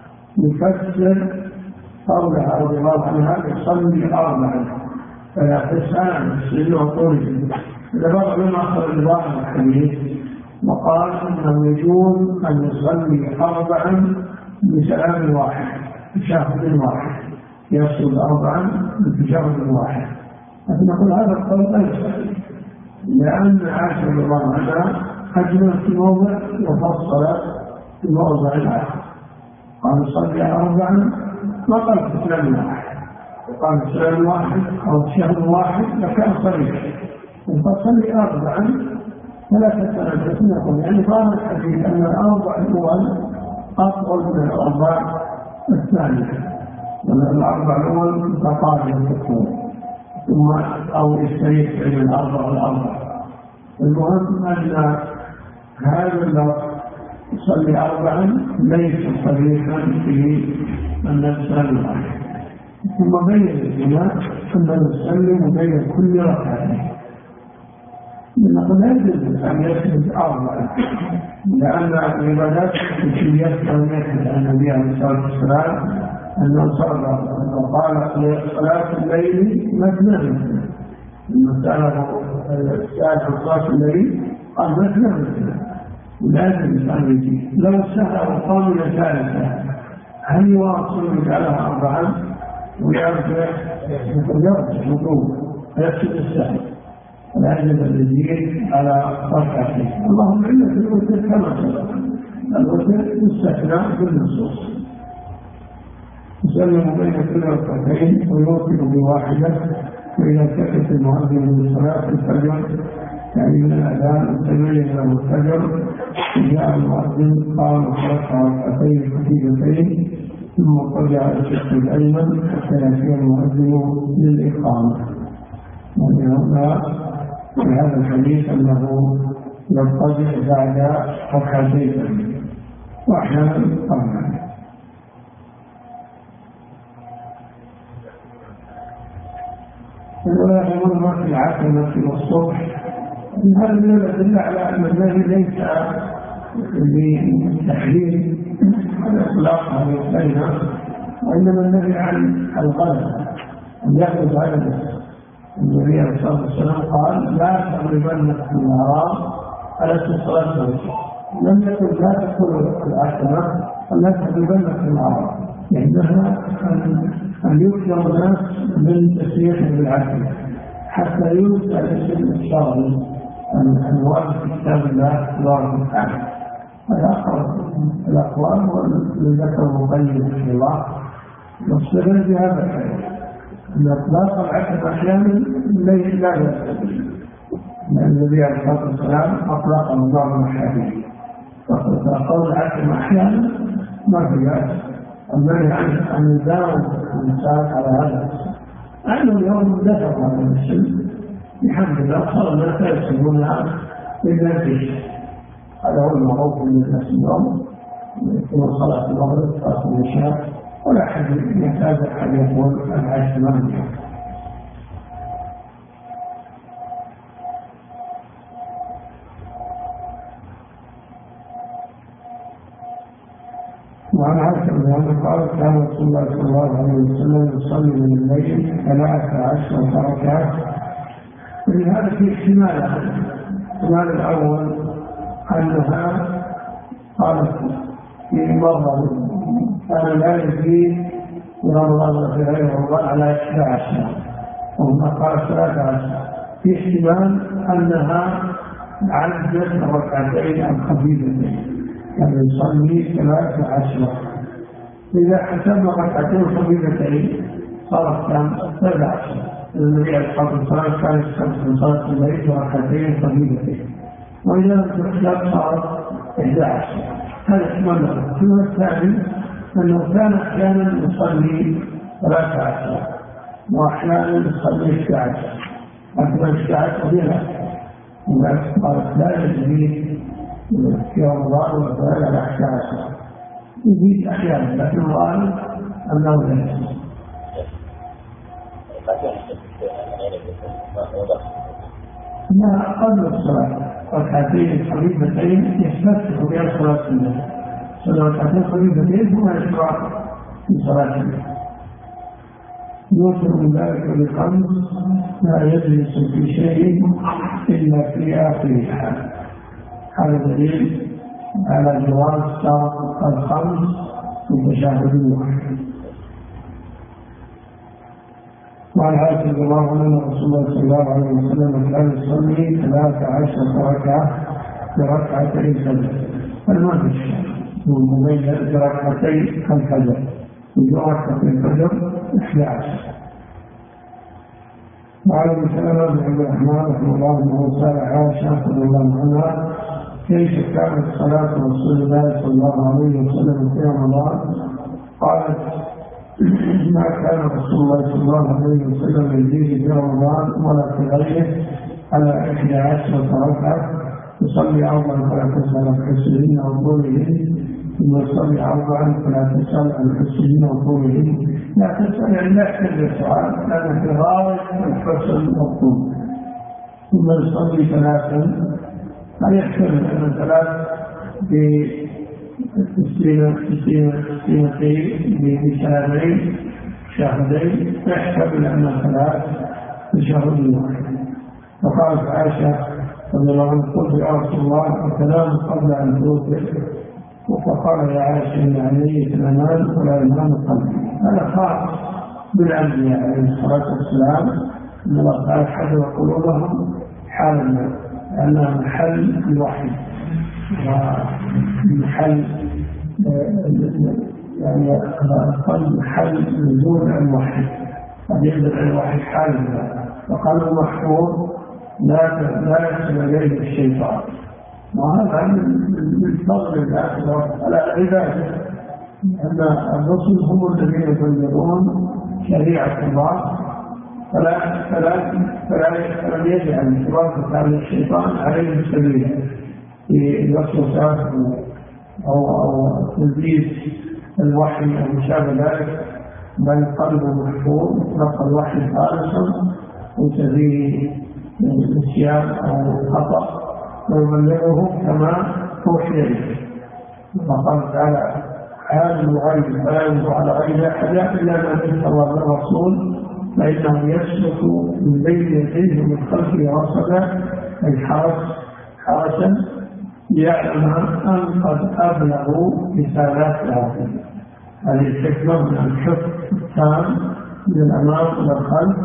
يفسر قولها رضي الله عنها يصلي أربعا فلا تسعى يسلم طول. لبعض من أخذ بعض الحديث وقال أنه يجوز أن يصلي أربعا بسلام واحد بشهر واحد، يصل أربعا بشهر واحد. لكن نقول هذا القول غير صحيح، لأن عائشة رضي الله عنها أجمل في موضع وفصل في موضع آخر. قال صلي أربعا ما قال سلام واحد، قال سلام واحد أو شهر واحد لكان صريح. فصلي أربعا ثلاثة أشهر نقول يعني قام الحديث أن الأربع الأول أطول من الأربع الثانية، وأن الأربع الأول تقارب تكون ثم أو يستريح بين الأربع والأربع. المهم أن هذا اللفظ يصلي أربعا ليس صريحا في أن نسلم واحد. ثم بين الإمام أن نسلم بين كل ركعتين. نقول لا يجوز أن يسجد أربعا، لأن العبادات التي يستمعها النبي عليه الصلاة والسلام أنه صلى وقال صلاة الليل مثنى مثنى. المسألة سأل صلاة الليل قال مثنى مثنى، ولازم أن يجي لو سهل وقام إلى ثالثة هل يواصل يجعلها أربعا ويرجع يرجع مطلوب يكتب السهل العجب الجديد على ركعتين. اللهم إلا في الوتر كما سبق الوتر يستثنى بالنصوص. يسلم بين كل ركعتين ويوتر بواحدة، وإذا سكت المؤذن من صلاة الفجر يعني من الأذان تبين له الفجر جاء المؤذن قام وركع ركعتين خفيفتين ثم رجع الشق الأيمن حتى يأتي المؤذن للإقامة. يعني هنا في هذا الحديث أنه يضطجع بعد ركعتين وأحيانا أربعا. ولا يقول ما في العتمة في الصبح. هذا من الأدلة على أن النهي ليس لتحليل الإطلاق هذه الكلمة، وإنما النهي عن الغلط أن يأخذ على نفسه. النبي عليه الصلاة والسلام قال لا تضربن في النار على صلاة الوتر. لم يقل لا تدخل العتمة ولا تضربن في النار، لأنها أن يكثر الناس من تسليح بالعتمة حتى يوسع الاسم الشرعي أن الوارد في كتاب الله تبارك وتعالى. هذا أقرب الأقوال والذي ذكره مقيم في الله واستدل بهذا الحديث أن إطلاق العتمة أحيانا ليس لا يستدل، لأن النبي عليه الصلاة والسلام أطلق بعض الأحاديث فقول العتمة أحيانا ما في بأس. النهي عن يداوم الإنسان على هذا أنه اليوم دفع هذا السن بحمد الله صار الناس يسمونها بالنفس. هذا هو المعروف من الناس اليوم يكون صلاة المغرب صلاة العشاء ولا أحد يحتاج أحد يقول العشاء ما نجح. وعن عائشة رضي الله عنها قالت كان رسول الله صلى الله عليه وسلم يصلي من الليل ثلاث عشرة ركعة. ولهذا في احتمال الاحتمال الأول أنها قالت في مرة كان لا يزيد من رمضان في غير رمضان على إحدى عشر وهنا قالت ثلاث عشر. في احتمال أنها عدت ركعتين الخفيفتين يعني يصلي ثلاث عشرة. إذا حسبنا ركعتين خفيفتين صارت كم ثلاث عشرة. النبي عليه الصلاة والسلام كان يستخدم من صلاة الليل وركعتين خفيفتين، وإذا لم تحسب صارت إحدى عشرة. هذا احتمال الثاني أنه كان أحيانا يصلي ثلاثة عشر وأحيانا يصلي اثنتا عشر، أكبر اثنتا عشر بها قالت لا يجري في رمضان ولا على احدى عشر يزيد أحيانا، لكن الغالب أنه لا يجري. لا قبل الصلاة ركعتين الخفيفتين يستفتح بها صلاة النبي، صلاة ركعتين خفيفتين ثم يشرع في صلاة النبي. يوصل من ذلك بخمس لا يجلس في شيء إلا في آخرها. هذا دليل على جواز ترك الخمس والتشهد الواحد. وعن عائشة رضي الله عنها أن رسول الله صلى الله عليه وسلم كان يصلي ثلاث عشرة ركعة بركعتي الفجر، فما في شيء مميز بركعتي الفجر، بركعتي الفجر إحدى عشر. وعن ابي سلمة بن عبد الرحمن رحمه الله أنه سأل عائشة رضي الله عنها كيف كانت صلاة رسول الله صلى الله عليه وسلم في رمضان؟ قالت ما كان رسول الله صلى الله عليه وسلم يزيد في رمضان ولا في غيره على إحدى عشرة ركعة، يصلي أربعا فلا تسأل عن حسنهن وطولهن، ثم يصلي أربعا فلا تسأل عن حسنهن وطولهن. لا تسأل عن نحن السؤال كان في غاية الحسن والطول. ثم يصلي ثلاثا، لا يحتمل أن الثلاث بسلامين شهدين، يحتمل أن الثلاث بشهد واحد. فقالت عائشة رضي الله عنها قلت يا رسول الله الكلام قبل أن توتر، فقال يا عائشة إن علي الأمان ولا ينام قلبي. هذا خاص بالأنبياء عليه الصلاة والسلام، أن الله تعالى حفظ قلوبهم حال الموت، لأنها محل الوحي ومحل يعني القلب محل نزول الوحي، قد ينزل الوحي حال الموت، فقلب محفوظ لا لا يصل إليه الشيطان. وهذا من فضل الله على العباد، أن الرسل هم الذين يبلغون شريعة الله، فلا فلا فلا يجعل توافق على الشيطان عليه السبيل في الوسوسات أو أو تلبيس الوحي أو ما شابه ذلك، بل قلبه محفوظ يتلقى الوحي خالصا ليس فيه نسيان أو خطأ، ويبلغه كما توحي إليه. فقال تعالى عالم الغيب فلا ينظر على غير أحد إلا ما ذكر الله بالرسول، فإنه يسلك من بين يديه ومن خلفه رصدا، أي حرس حرسا ليعلم أن قد أبلغوا رسالات الله. هذه الحكمة من الحفظ التام من الأمام إلى الخلف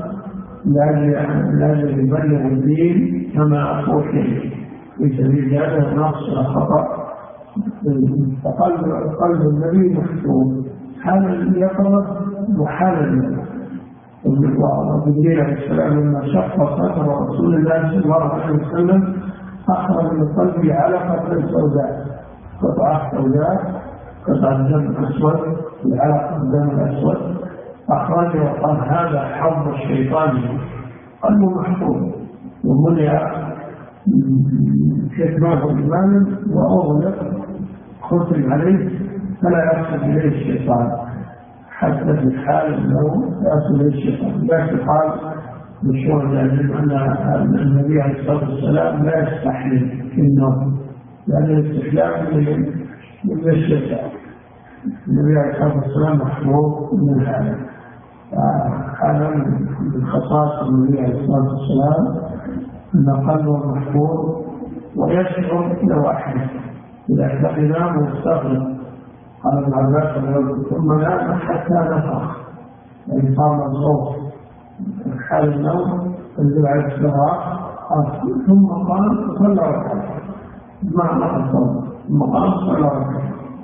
لازم يبلغ الدين كما أوحي في سبيل هذا النص الخطأ. فقلب قلب النبي محفوظ، هذا اليقظة وحال وجبريل عليه السلام لما شق صدر رسول الله صلى الله عليه وسلم أخرج من قلبه علقة سوداء، قطعة سوداء، قطعة دم أسود، العلقة الدم الأسود، أخرجه وقال هذا حظ الشيطان. قلبه محفوظ ومنع كتماه إيمانا وأغلق ختم عليه فلا يصل إليه الشيطان، حتى في الحال أنه يصل إليه الشيطان. لا تقال بالشعور لأجل أن النبي عليه الصلاة والسلام لا يستحلل في النوم، لأن الاستحلال من الشيطان. النبي عليه الصلاة والسلام محفوظ من هذا. هذا من خصائص النبي عليه الصلاة والسلام أن قلبه محفوظ ويشعر لو أحد إذا كان ينام مستغرق. قال ابن عباس ثم نام حتى نفخ، يعني صار الصوت حال النوم تنزل على السراء، ثم قام صلى ركعة ما نقل صوت، ثم قام صلى ركعة.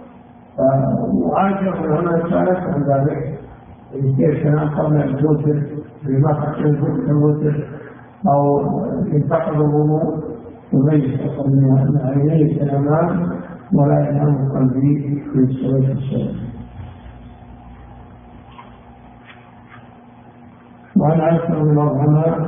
وعاشر هنا سألت عن ذلك كيف كان قبل أن توتر بما تحصل الوتر أو ينتقض الوضوء يميز من عينيه الأمام ولا ينام قلبي في الصلاة والسلام. وعن عائشة رضي الله عنها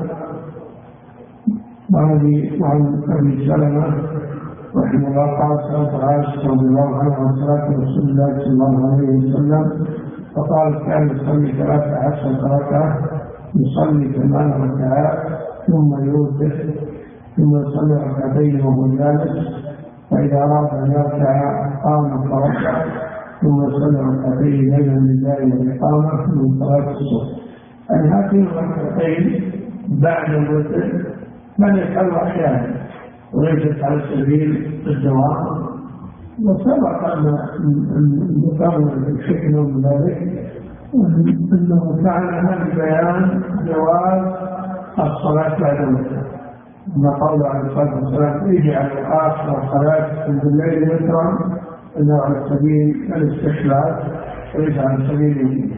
وعن أبي سلمة رحمه الله قال سألت عائشة رضي الله عنها عن صلاة رسول الله صلى الله عليه وسلم فقال كان يصلي ثلاث عشرة ركعة يصلي ثمان ركعات ثم يوتر ثم يصلي ركعتين وهو جالس فإذا أراد أن يركع قام فركع ثم يصلي ركعتين ليلا لله والإقامة من صلاة الصبح. أن هذه الركعتين بعد الوتر من يفعل أحيانا وليست على سبيل الدوام. وسبق أن ذكرنا الحكمة من ذلك أنه كان ببيان جواز الصلاة بعد الوتر، ما قال عليه الصلاة والسلام اجعل آخر صلاة بالليل وترا إنه على سبيل الاستحلال وليس على سبيل.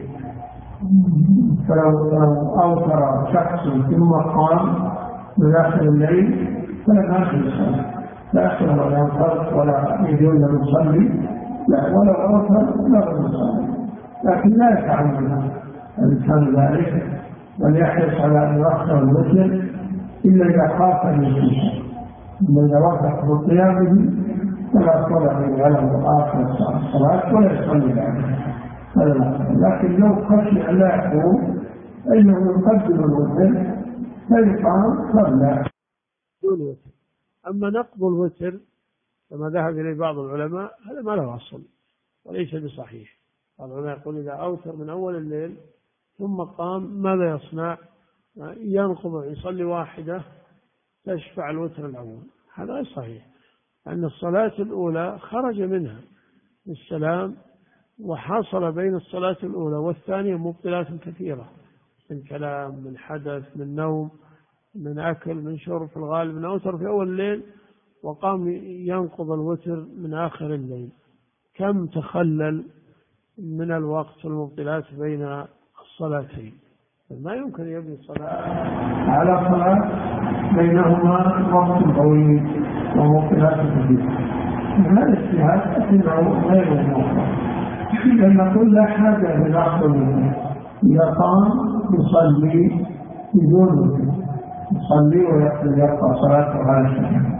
فلو أوتر شخص ثم قام من آخر الليل فلا آخر الصلاة لا آخر ولا ينفرق ولا يجوز أن يصلي، لا ولو أوتر لا يصلي، لكن لا يتعمد الإنسان ذلك بل يحرص على أن يؤخر الوتر إلا إذا خاف أن يصلي. إلا إذا وافق بقيامه فلا صلى له آخر الصلاة ولا يصلي بعدها، لكن لو خشي أن لا يقوم فإنه يقدم الوتر فيقام قبل دون وتر. أما نقض الوتر كما ذهب إليه بعض العلماء هذا ما له أصل وليس بصحيح. بعض العلماء يقول إذا أوتر من أول الليل ثم قام ماذا يصنع؟ ينقض يصلي واحدة تشفع الوتر الأول. هذا غير صحيح، أن الصلاة الأولى خرج منها السلام وحصل بين الصلاة الأولى والثانية مبطلات كثيرة من كلام من حدث من نوم من أكل من شرب. في الغالب من أوتر في أول الليل وقام ينقض الوتر من آخر الليل، كم تخلل من الوقت والمبطلات بين الصلاتين. ما يمكن يبني الصلاة على صلاة بينهما وقت طويل ومبطلات كثيرة. هذا الاجتهاد لكنه غير موفق، لأن كل حاجة للأصل إذا قام يصلي بدون يصلي ويقضي صلاة عائشة.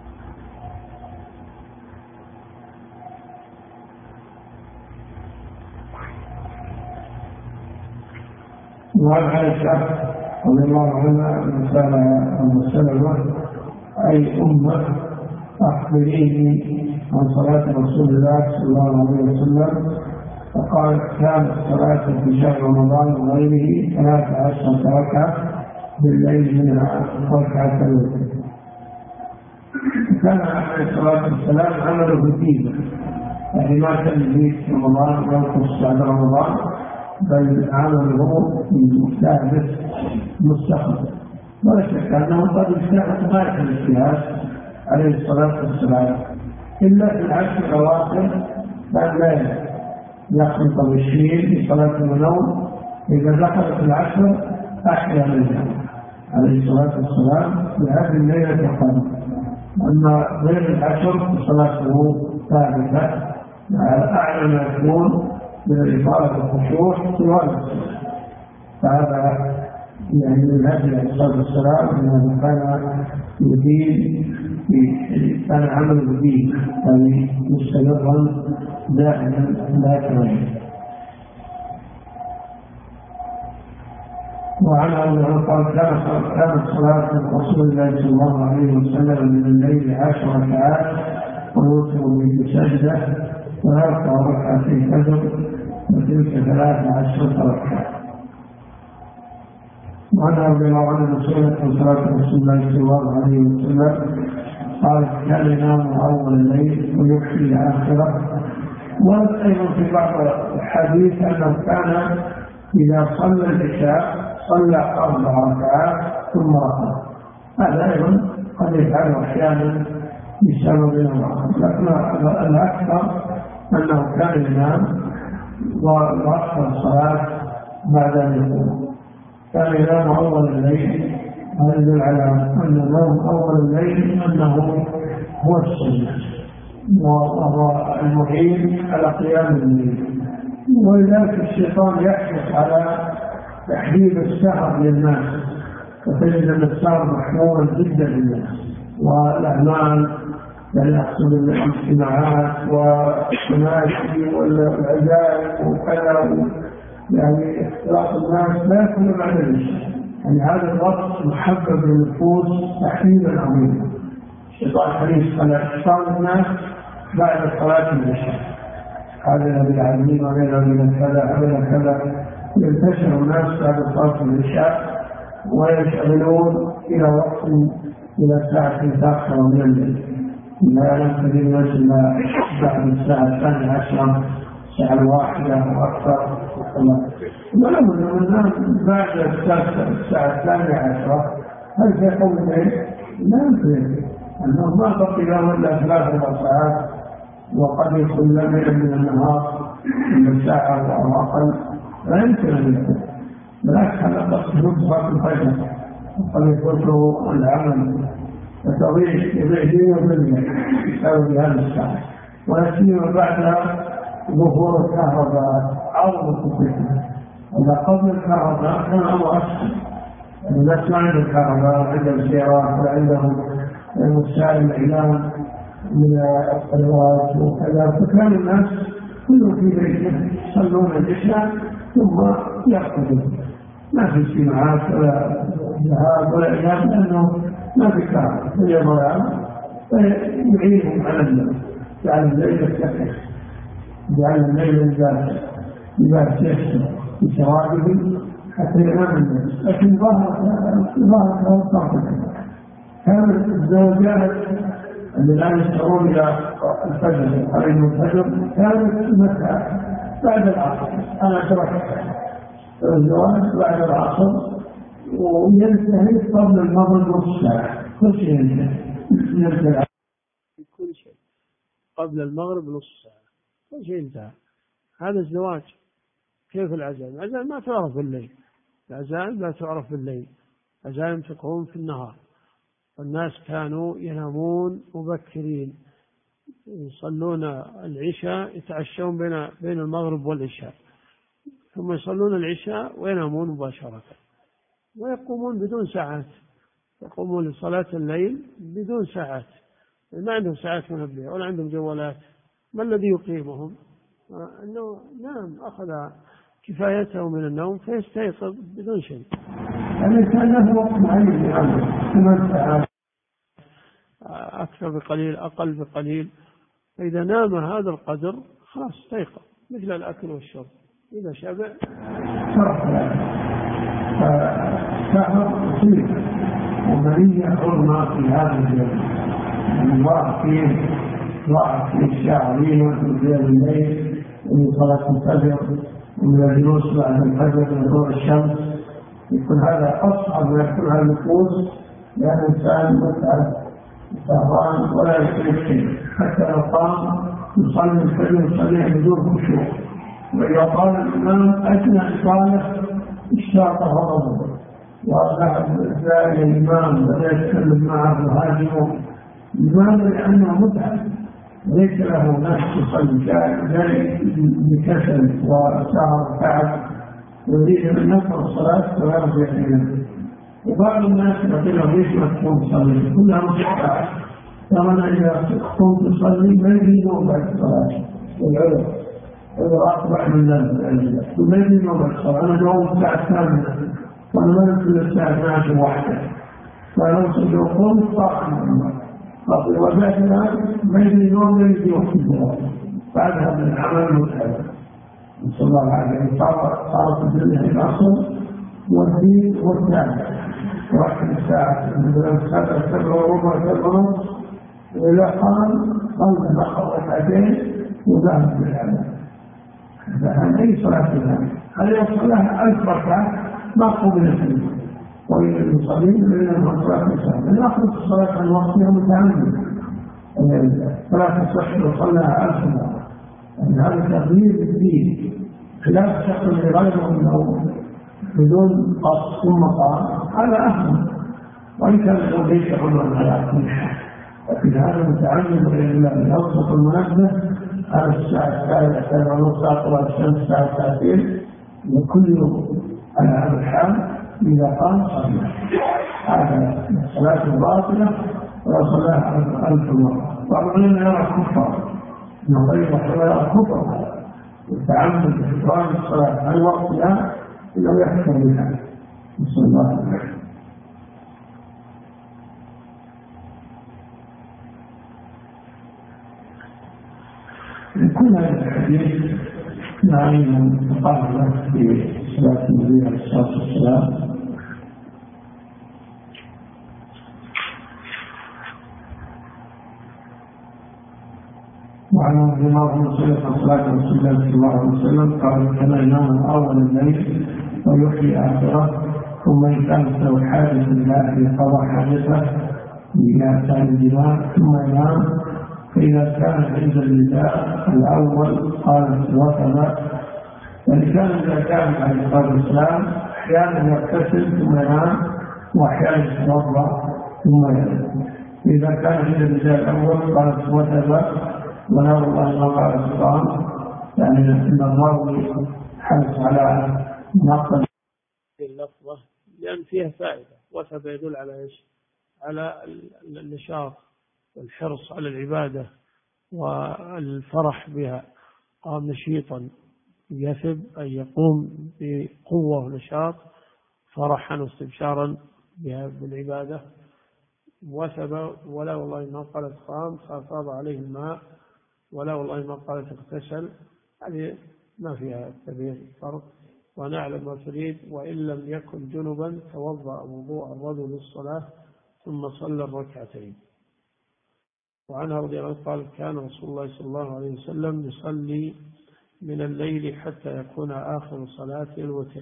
وعن عائشة رضي الله عنها مثال المسلمة أي أمة أخبريني عن صلاة رسول الله صلى الله عليه وسلم، فقال كانت الصلاة في شهر رمضان وغيره ثلاث عشرة ركعة بالليل منها ركعة الوتر. كان عليه الصلاة والسلام عمله ديما، يعني ما كان يزيد رمضان وينقص بعد رمضان، بل عمله ثابت مستقبل. ولا شك أنه قد اجتهد غاية الاجتهاد عليه الصلاة والسلام، إلا في العشر الأواخر بعد لا يخلط بالشيء في صلاة النوم. إذا دخلت العشر أحيا منها عليه الصلاة والسلام بهذه الليلة فقط. أما غير العشر فصلاته ثابتة أعلى ما يكون من الإفاضة والخشوع طوال الصلاة. فهذا يعني من هذه الصلاة والسلام أنه كان يدين كان عمل الدين يعني مستمرا دائما لا يتغير. وعن أنه قال كانت صلاة رسول الله صلى الله عليه وسلم من الليل عشر ركعات ويوتر بسجدة ويرفع ركعتين فجر وتلك ثلاث عشرة ركعة. وعن رضي الله عنه سئلت عن صلاة رسول الله صلى الله عليه وسلم قال كان ينام أول الليل ويحيي آخره. وأيضا في بعض الحديث أنه كان إذا صلى العشاء صلى أربع ركعات ثم ركع. هذا أيضا قد يفعله أحيانا بسبب آخر، لكن الأكثر أنه كان ينام وأخر الصلاة بعد أن يقوم. كان ينام أول الليل، هذا يدل على أن النوم أول الليل أنه هو السنة وهو المعين على قيام الليل. ولذلك الشيطان يحرص على تحديد السهر للناس، فتجد أن السهر محمولا جدا للناس، والأعمال يعني يحصل الاجتماعات والمناسك والعزائم وكذا، يعني اختلاط الناس لا يكون بعد العشاء. يعني هذا الوقت محبب للنفوس تحديدا عظيما. الشيطان حريص على اتصال الناس بعد صلاة العشاء، هذا الذي يعلمون غير من كذا هذا كذا، ينتشر الناس بعد صلاة العشاء ويشغلون إلى وقت إلى الساعة التاسعة من الليل، لا ينتهي الناس إلا بعد الساعة الثانية عشرة، الساعة الواحدة وأكثر. ولو أن الناس بعد الساعة الثانية عشرة هل سيقوم الليل؟ لا يمكن، أنه ما بقي له إلا ثلاث أربع ساعات، وقد يكون ليلا من النهار من ساعة أو أقل، لا يمكن أن يكون. بالعكس هذا قد يطلق الفجر وقد يكون له العمل وتضيع دينه بالله بسبب هذا الساعة، ويسير بعدها ظهور الكهرباء عرض الفتنة. إذا قبل الكهرباء كان أمر أسهل، الناس ما عندهم كهرباء، عندهم سيارات وعندهم وسائل الإعلام من القنوات وكذا، فكان الناس كلهم في بيتهم يصلون العشاء ثم يخرجون، ما في اجتماعات ولا ذهاب ولا إعلام، لأنه ما في كهرباء ولا ضياع، فيعينهم على الليل، جعل الليل السكن، جعل الليل البارد لباس يحسن بشرابه حتى ينام الناس. لكن ظهر ظهر ظهر كان الزوجات اللي الآن يشتغلون إلى الفجر قريب من الفجر كانت متى بعد العصر. أنا تركت الزواج بعد العصر وينتهي قبل المغرب نص ساعة، كل شيء ينتهي كل شيء قبل المغرب نص ساعة، كل شيء انتهى. هذا الزواج. كيف العزائم؟ العزائم ما تعرف في الليل، العزائم لا تعرف في الليل، العزائم تقوم في النهار. والناس كانوا ينامون مبكرين، يصلون العشاء، يتعشون بين بين المغرب والعشاء، ثم يصلون العشاء وينامون مباشرة، ويقومون بدون ساعات، يقومون لصلاة الليل بدون ساعات، ما عندهم ساعات منبهة ولا عندهم جوالات. ما الذي يقيمهم؟ أنه نام، أخذ كفايته من النوم فيستيقظ بدون شيء. يعني كان له وقت معين ثمان ساعات أكثر بقليل أقل بقليل، فإذا نام هذا القدر خلاص استيقظ، مثل الأكل والشرب، إذا شبع فهو كثير وبرية حرمة في هذا اليوم. الله فيه ضاع في الشعرين في الليل من صلاة الفجر ومن الجلوس بعد الفجر من طلوع الشمس، يكون هذا أصعب ما يكون على النفوس، لأن الإنسان متعب سهران ولا يستطيع شيء، حتى لو قام يصلي الفجر يصلي بدون خشوع، وإذا قال الإمام أثناء إصلاته اشتاق غضبه وذهب إلى الإمام ولا يتكلم معه وهاجمه. لماذا؟ لأنه متعب ليس له ناس يصلي، جاي بكسل وسهر وتعب يريد أن ينقض الصلاة ويرجع إليه. وبعض الناس يقول له ليش ما تقوم تصلي؟ كلها مصلحة، كما إذا قمت تصلي ما يريدون بعد الصلاة والعذر إذا أصبح من الأجل وما يريدون بعد الصلاة. أنا جاوب الساعة الثامنة وأنا ما يمكن الساعة اثناشر واحدة، فلو صدوا قوم صاحب الله وبعد ذلك ما يريدون ما يريد وقت الجواب بعدها من العمل متعب. صلى الله عليه وسلم صارت الدنيا العصر والدين والثاني واحد الساعة مثلا سبعة سبعة وربع سبعة ونص، وإذا قام صلى بقى ركعتين وذهب بالعمل. فهذا أي صلاة ذلك هل يوصل لها ألف ركعة ما قبل فيه، وإلى المصلين من صلاة الساعة لا أخذ الصلاة عن وقتها متعمد فلا تصح وصلها ألف مرة. يعني هذا تغيير بالدين خلاف شخص لغيره منه بدون قصد ثم قال هذا أهم، وإن كان لو ليس عمرا على كل حال، لكن هذا متعمد لله يوصف المنبه على الساعة الثالثة ونص طلع الشمس الساعة الثالثين وكل على هذا الحال إذا قام صلى. هذا الصلاة الباطلة ولا صلاة على ألف مرة. بعض العلماء يرى الكفر أنه غير صلاة الكفر والتعمد بإحرام الصلاة عن وقتها إنه يحكم بها. نسأل الله العافية. كل هذا الحديث نعي من مقام في صلاة النبي عليه الصلاة والسلام. وعن رضي الله عنه صلاة رسول الله صلى الله عليه وسلم قال كان ينام أول الليل ويحيي آخره، ثم إن كانت له حاجة إلى أن يقضى حاجته إلى ثاني الجماع ثم ينام. فإذا كان عند النداء الأول قالت وكذا، وإن كان إذا كان عليه الصلاة والسلام أحيانا يغتسل ثم ينام وأحيانا يتوضأ ثم ينام. إذا كان عند النداء الأول قالت وكذا، ونرى الله ما قال السلام، يعني أن الراوي حرص على نقل اللفظة لأن فيها فائدة. وثب يدل على إيش؟ على النشاط والحرص على العبادة والفرح بها. قام نشيطا، يثب أن يقوم بقوة ونشاط فرحا واستبشارا بالعبادة. وثب ولا والله ما قالت قام فأفاض عليه الماء، ولا والله ما قالت اغتسل، هذه ما فيها تبين فرق. ونعلم ما تريد. وإن لم يكن جنبا توضأ وضوء الرجل للصلاة ثم صلى الركعتين. وعنها رضي الله عنها قال كان رسول الله صلى الله عليه وسلم يصلي من الليل حتى يكون آخر صلاة الوتر.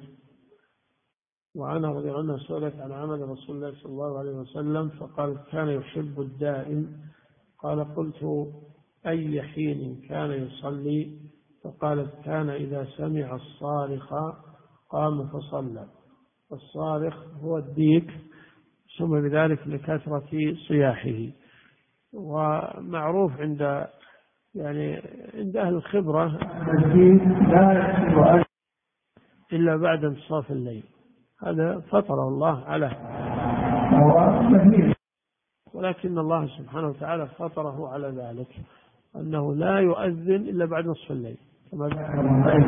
وعنها رضي الله عنها سئلت عن عمل رسول الله صلى الله عليه وسلم فقال كان يحب الدائم. قال قلت أي حين كان يصلي؟ فقالت كان إذا سمع الصارخ قام فصلى. الصارخ هو الديك، سمي بذلك لكثرة صياحه. ومعروف عند يعني عند أهل الخبرة الديك لا يحسن إلا بعد انتصاف الليل، هذا فطره الله عليه، ولكن الله سبحانه وتعالى فطره على ذلك أنه لا يؤذن إلا بعد نصف الليل كما ذكر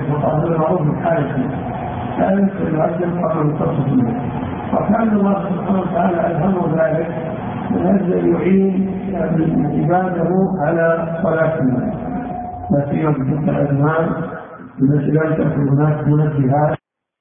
وكان الله سبحانه وتعالى ألهمه ذلك من أجل يعين عباده على صلاة الليل، لا سيما بتلك الأزمان التي لا تكون هناك منبهات.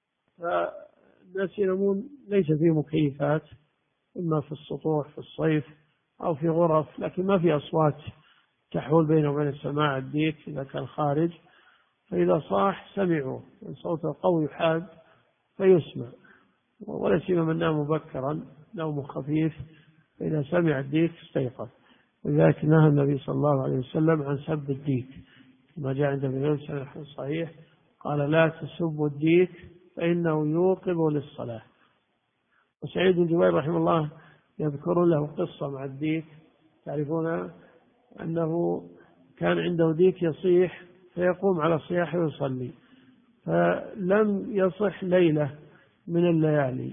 فالناس ينامون ليس في مكيفات، إما في السطوح في الصيف أو في غرف، لكن ما في أصوات تحول بينه وبين السماع الديك إذا كان خارج، فإذا صاح سمعوا صوته قوي حاد فيسمع. ولا سيما من نام مبكرا نوم خفيف، فإذا سمع الديك استيقظ. ولذلك نهى النبي صلى الله عليه وسلم عن سب الديك كما جاء عند ابن مسعود الصحيح قال لا تسبوا الديك فإنه يوقظ للصلاة. وسعيد بن جبير رحمه الله يذكر له قصة مع الديك، تعرفون أنه كان عنده ديك يصيح فيقوم على صياحه ويصلي، فلم يصح ليلة من الليالي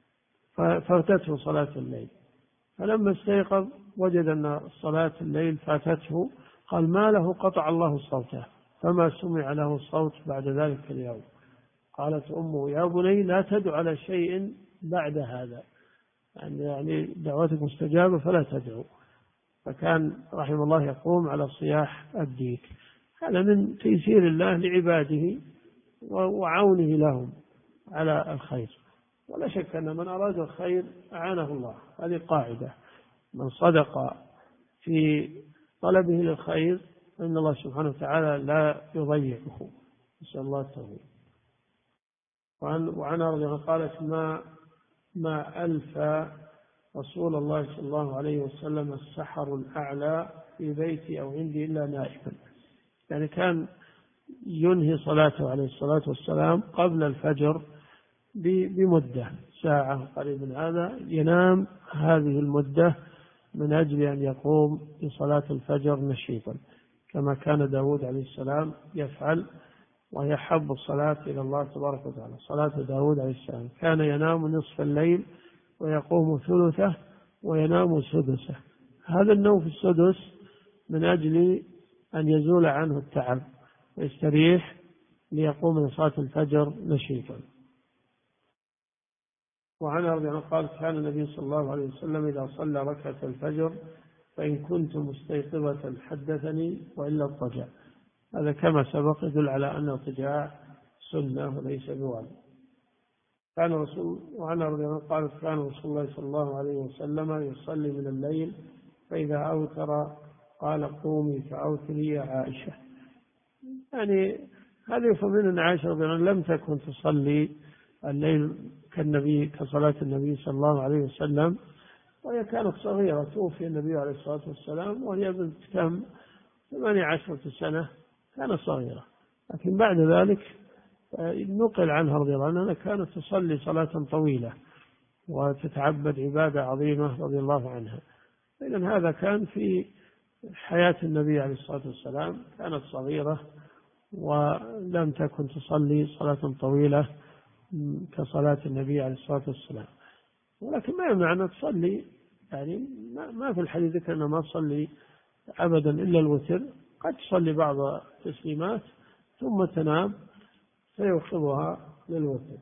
ففاتته صلاة الليل، فلما استيقظ وجد أن صلاة الليل فاتته، قال ما له قطع الله صوته فما سمع له صوت بعد ذلك اليوم. قالت أمه يا بني لا تدع على شيء بعد هذا، يعني دعوتك مستجابة فلا تدعو. فكان رحمه الله يقوم على صياح الديك. هذا من تيسير الله لعباده وعونه لهم على الخير. ولا شك أن من أراد الخير أعانه الله، هذه قاعدة، من صدق في طلبه للخير فإن الله سبحانه وتعالى لا يضيعه. نسأل الله التوفيق. وعن وعنها رضي الله قالت ما ما ألف رسول الله صلى الله عليه وسلم السحر الأعلى في بيتي أو عندي إلا نائما، يعني كان ينهي صلاته عليه الصلاة والسلام قبل الفجر بمدة ساعة قريب من هذا، ينام هذه المدة من أجل أن يقوم لصلاة الفجر نشيطا كما كان داود عليه السلام يفعل. وهي حب الصلاة إلى الله تبارك وتعالى. صلاة داود عليه السلام كان ينام نصف الليل ويقوم ثلثه وينام سدسه. هذا النوم في السدس من أجل أن يزول عنه التعب ويستريح ليقوم من صلاة الفجر نشيطا. وعن رضي الله قال كان النبي صلى الله عليه وسلم إذا صلى ركعة الفجر فإن كنت مستيقظة حدثني وإلا اضطجع. هذا كما سبق يدل على أن الاضطجاع سنة وليس بواجب. كان رسول وعن رضي الله قال كان رسول الله صلى الله عليه وسلم يصلي من الليل فإذا أوتر قال قومي فأوتري يا عائشة. يعني هذا يفهم من أن عائشة رضي الله عنها لم تكن تصلي الليل كالنبي كصلاة النبي صلى الله عليه وسلم، وهي كانت صغيرة، توفي النبي عليه الصلاة والسلام وهي بنت كم ثمانية عشرة سنة، كانت صغيرة. لكن بعد ذلك نقل عنها رضي الله عنها كانت تصلي صلاة طويلة وتتعبد عبادة عظيمة رضي الله عنها. إذن هذا كان في حياة النبي عليه الصلاة والسلام، كانت صغيرة ولم تكن تصلي صلاة طويلة كصلاة النبي عليه الصلاة والسلام. ولكن ما يمنع أن تصلي، يعني ما في الحديث ذكر أنه ما تصلي أبدا إلا الوتر، قد تصلي بعض التسليمات ثم تنام فيوقظها للوتر.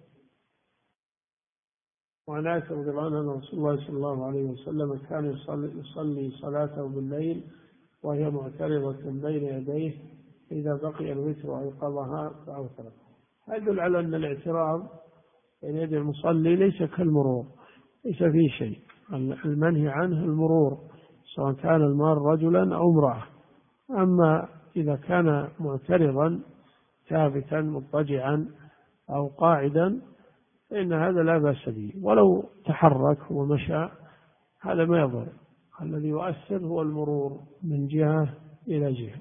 وعن عائشة رضي الله عنها أن رسول الله صلى الله عليه وسلم كان يصلي, يصلي صلاته بالليل وهي معترضة بين يديه، إذا بقي الوتر أيقظها فأوترت. هذا يدل على أن الاعتراض بين يدي المصلي ليس كالمرور، ليس فيه شيء. المنهي عنه المرور سواء كان المار رجلا أو امرأة. أما إذا كان معترضا ثابتا مضطجعا أو قاعدا فإن هذا لا بأس به، ولو تحرك ومشى هذا ما يضر. الذي يؤثر هو المرور من جهة إلى جهة.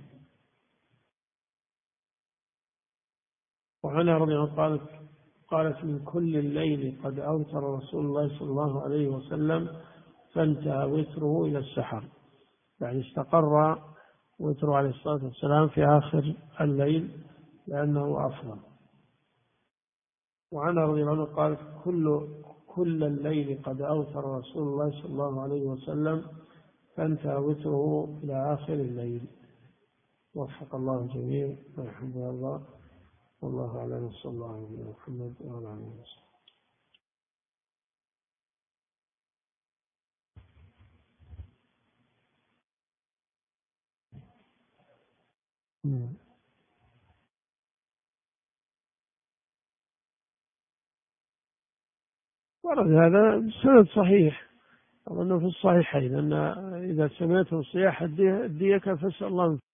وعنها رضي الله قالت قالت من كل الليل قد أوتر رسول الله صلى الله عليه وسلم فانتهى وتره إلى السحر، يعني استقر وتره عليه الصلاة والسلام في آخر الليل لأنه أفضل. وعنها رضي الله عنه قالت كل كل الليل قد أوتر رسول الله صلى الله عليه وسلم فانتهى وتره إلى آخر الليل. وفق الله الجميع والحمد لله، والله أعلم، صلى الله عليه محمد وعلى آله وسلم. ورد هذا سند صحيح، أظنه في الصحيحين أن إذا سمعتم صياح الديك فاسأل الله